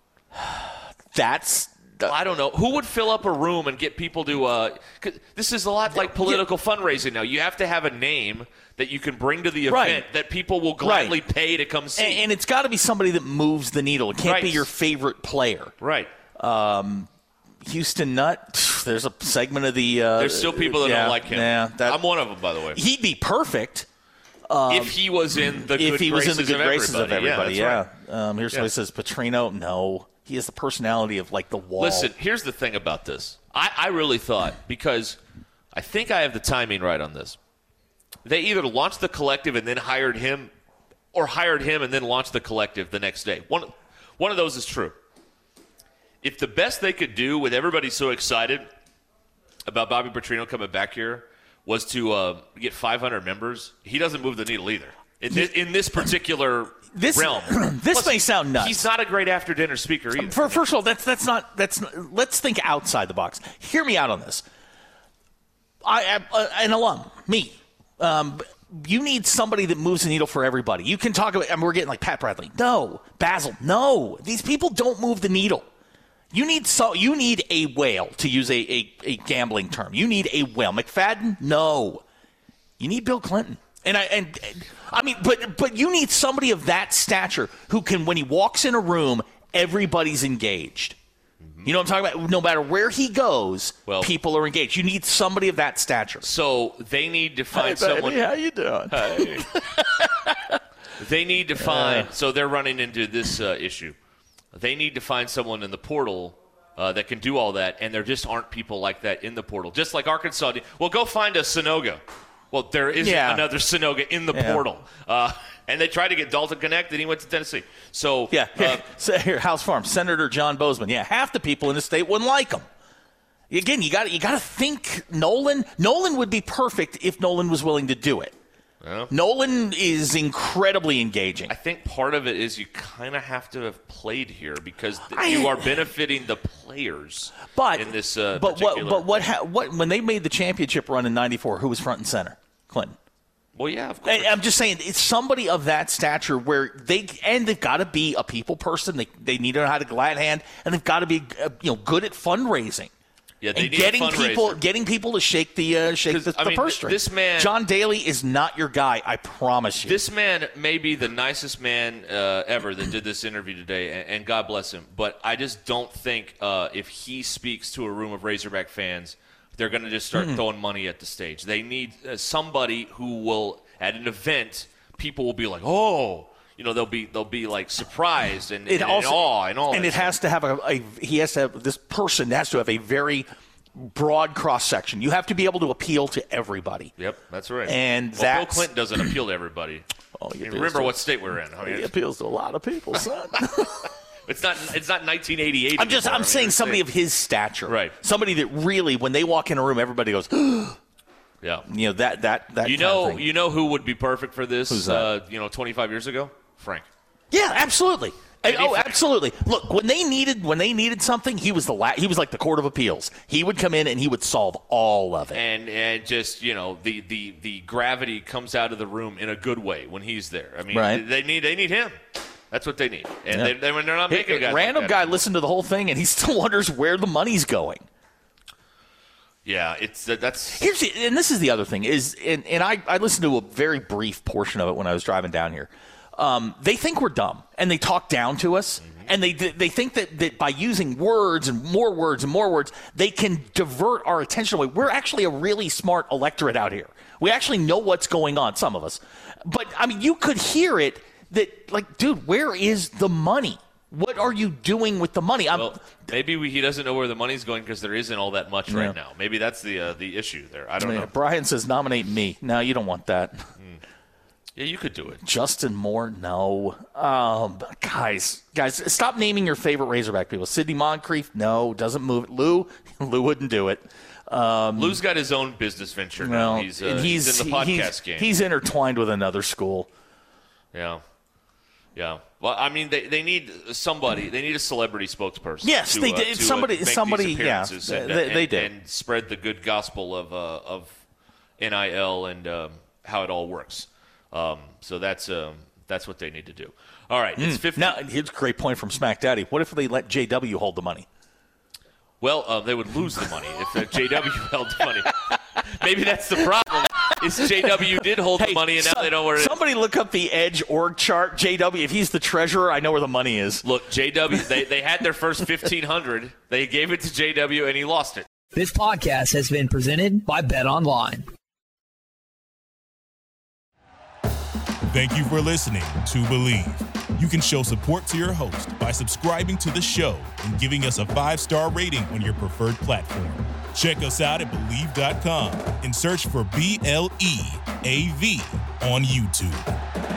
Speaker 9: That's.
Speaker 5: I don't know. Who would fill up a room and get people to uh 'cause this is a lot like political fundraising now. You have to have a name that you can bring to the event
Speaker 9: Right.
Speaker 5: that people will gladly
Speaker 9: Right.
Speaker 5: pay to come see.
Speaker 9: And, and it's got to be somebody that moves the needle. It can't
Speaker 5: Right.
Speaker 9: be your favorite player.
Speaker 5: Right.
Speaker 9: Um, Houston Nutt. There's a segment of the. Uh,
Speaker 5: There's still people that
Speaker 9: yeah,
Speaker 5: don't like him.
Speaker 9: Yeah, that,
Speaker 5: I'm one of them, by the way.
Speaker 9: he'd be perfect. Um,
Speaker 5: if he was in the
Speaker 9: if
Speaker 5: good
Speaker 9: he was in the
Speaker 5: graces
Speaker 9: good
Speaker 5: of
Speaker 9: graces of
Speaker 5: everybody.
Speaker 9: everybody,
Speaker 5: Yeah,
Speaker 9: yeah.
Speaker 5: that's right.
Speaker 9: Um, here's
Speaker 5: Yeah.
Speaker 9: somebody says Petrino. No, he has the personality of like the wall.
Speaker 5: Listen, here's the thing about this. I, I really thought, because I think I have the timing right on this. They either launched the collective and then hired him, or hired him and then launched the collective the next day. One, one of those is true. If the best they could do with everybody so excited about Bobby Petrino coming back here was to uh, get five hundred members, he doesn't move the needle either. In this, in this particular
Speaker 9: this,
Speaker 5: realm.
Speaker 9: This
Speaker 5: Plus,
Speaker 9: may sound nuts.
Speaker 5: He's not a great after-dinner speaker either.
Speaker 9: For, first of all, that's that's not that's. Not, let's think outside the box. Hear me out on this. I am uh, an alum, me. Um, you need somebody that moves the needle for everybody. You can talk about. I mean, we're getting like Pat Bradley. No, Basil. No, these people don't move the needle. You need so you need a whale, to use a, a, a gambling term. You need a whale. McFadden, no. You need Bill Clinton. And I and, and I mean, but but you need somebody of that stature who can, when he walks in a room, everybody's engaged. Mm-hmm. You know what I'm talking about? No matter where he goes, well, people are engaged. You need somebody of that stature.
Speaker 5: So they need to find
Speaker 9: hey,
Speaker 5: someone.
Speaker 9: Baby, how you doing?
Speaker 5: Hey. They need to find. Uh, so they're running into this uh, issue. They need to find someone in the portal uh, that can do all that, and there just aren't people like that in the portal. Just like Arkansas did. Well, go find a Sanogo. Well, there isn't
Speaker 9: yeah.
Speaker 5: another Sanogo in the yeah. portal. Uh, and they tried to get Dalton Connect, and he went to Tennessee. So
Speaker 9: yeah, uh, so here, House Farm, Senator John Bozeman. Yeah, half the people in the state wouldn't like him. Again, you got you got to think Nolan. Nolan would be perfect if Nolan was willing to do it.
Speaker 5: Yeah.
Speaker 9: Nolan is incredibly engaging.
Speaker 5: I think part of it is you kind of have to have played here because th-
Speaker 9: I,
Speaker 5: you are benefiting the players
Speaker 9: but,
Speaker 5: in this uh,
Speaker 9: but
Speaker 5: particular.
Speaker 9: What, but what, ha- what when they made the championship run in ninety-four, who was front and center? Clinton.
Speaker 5: Well, yeah, of course.
Speaker 9: And I'm just saying, it's somebody of that stature where they and they've got to be a people person. They they need to know how to glad hand, and they've got to be uh, you know good at fundraising.
Speaker 5: Yeah, they
Speaker 9: and
Speaker 5: need
Speaker 9: getting
Speaker 5: a fundraiser.
Speaker 9: people getting people to shake the uh, shake the,
Speaker 5: I
Speaker 9: the
Speaker 5: mean,
Speaker 9: purse string.
Speaker 5: This man,
Speaker 9: John Daly, is not your guy. I promise you.
Speaker 5: This man may be the nicest man uh, ever that did this interview today, and, and God bless him. But I just don't think uh, if he speaks to a room of Razorback fans, they're going to just start mm-hmm. throwing money at the stage. They need uh, somebody who will, at an event, people will be like, oh. You know, they'll be they'll be like surprised and,
Speaker 9: it
Speaker 5: and
Speaker 9: also,
Speaker 5: in awe and all.
Speaker 9: And
Speaker 5: that
Speaker 9: it
Speaker 5: stuff.
Speaker 9: has to have a, a he has to have this person has to have a very broad cross section. You have to be able to appeal to everybody.
Speaker 5: Yep, that's right.
Speaker 9: And
Speaker 5: well,
Speaker 9: that's,
Speaker 5: Bill Clinton doesn't appeal to everybody.
Speaker 9: Oh, he
Speaker 5: remember
Speaker 9: to,
Speaker 5: what state we're in? I mean,
Speaker 9: he appeals to a lot of people, son.
Speaker 5: It's not. It's not nineteen eighty-eight.
Speaker 9: I'm just.
Speaker 5: anymore.
Speaker 9: I'm
Speaker 5: I mean,
Speaker 9: saying somebody
Speaker 5: saying.
Speaker 9: of his stature,
Speaker 5: right?
Speaker 9: Somebody that really, when they walk in a room, everybody goes,
Speaker 5: yeah.
Speaker 9: You know that that that.
Speaker 5: You
Speaker 9: kind
Speaker 5: know.
Speaker 9: of thing.
Speaker 5: You know who would be perfect for this?
Speaker 9: Who's that?
Speaker 5: Uh, you know, twenty-five years ago, Frank.
Speaker 9: Yeah, absolutely.
Speaker 5: And
Speaker 9: oh,
Speaker 5: if,
Speaker 9: absolutely. Look, when they needed when they needed something, he was the la- he was like the Court of Appeals. He would come in and he would solve all of it.
Speaker 5: And and just you know the, the, the gravity comes out of the room in a good way when he's there. I mean,
Speaker 9: right.
Speaker 5: they need they need him. That's what they need. And
Speaker 9: yeah.
Speaker 5: they, they, when they're not making
Speaker 9: hey,
Speaker 5: guys
Speaker 9: random
Speaker 5: like
Speaker 9: guy listened to the whole thing and he still wonders where the money's going.
Speaker 5: Yeah, it's uh, that's
Speaker 9: here's the, and this is the other thing is and, and I, I listened to a very brief portion of it when I was driving down here. Um, they think we're dumb and they talk down to us. Mm-hmm. And they they think that, that by using words and more words and more words, they can divert our attention away. We're actually a really smart electorate out here. We actually know what's going on, some of us. But, I mean, you could hear it that, like, dude, where is the money? What are you doing with the money? I'm,
Speaker 5: well, maybe we, he doesn't know where the money's going because there isn't all that much
Speaker 9: yeah.
Speaker 5: right now. Maybe that's the uh, the issue there. I don't
Speaker 9: yeah,
Speaker 5: know.
Speaker 9: Brian says nominate me. No, you don't want that.
Speaker 5: Mm. Yeah, you could do it.
Speaker 9: Justin Moore, no. Um, guys, guys, stop naming your favorite Razorback people. Sidney Moncrief, no, doesn't move it. Lou, Lou wouldn't do it. Um,
Speaker 5: Lou's got his own business venture
Speaker 9: well,
Speaker 5: now. He's, uh,
Speaker 9: and he's,
Speaker 5: he's in the podcast
Speaker 9: he's,
Speaker 5: game.
Speaker 9: He's intertwined with another school.
Speaker 5: Yeah. Yeah. Well, I mean, they, they need somebody. They need a celebrity spokesperson.
Speaker 9: Yes,
Speaker 5: to,
Speaker 9: they
Speaker 5: uh,
Speaker 9: did.
Speaker 5: To,
Speaker 9: somebody,
Speaker 5: uh, make
Speaker 9: somebody,
Speaker 5: these
Speaker 9: yeah,
Speaker 5: and,
Speaker 9: they,
Speaker 5: uh,
Speaker 9: they
Speaker 5: and,
Speaker 9: did.
Speaker 5: And spread the good gospel of uh, of N I L and um, how it all works. Um, so that's um, that's what they need to do. All right, it's
Speaker 9: mm.
Speaker 5: fifty.
Speaker 9: Now, here's a great point from Smack Daddy. What if they let J W hold the money?
Speaker 5: Well, uh, they would lose the money if uh, J W held the money. Maybe that's the problem. Is J W did hold
Speaker 9: hey,
Speaker 5: the money and now
Speaker 9: so,
Speaker 5: they know where it is.
Speaker 9: Somebody look up the Edge org chart. J W, if he's the treasurer, I know where the money is.
Speaker 5: Look, J W, they, they had their first fifteen hundred. They gave it to J W and he lost it.
Speaker 18: This podcast has been presented by Bet Online. Thank you for listening to Believe. You can show support to your host by subscribing to the show and giving us a five-star rating on your preferred platform. Check us out at Believe dot com and search for B L E A V on YouTube.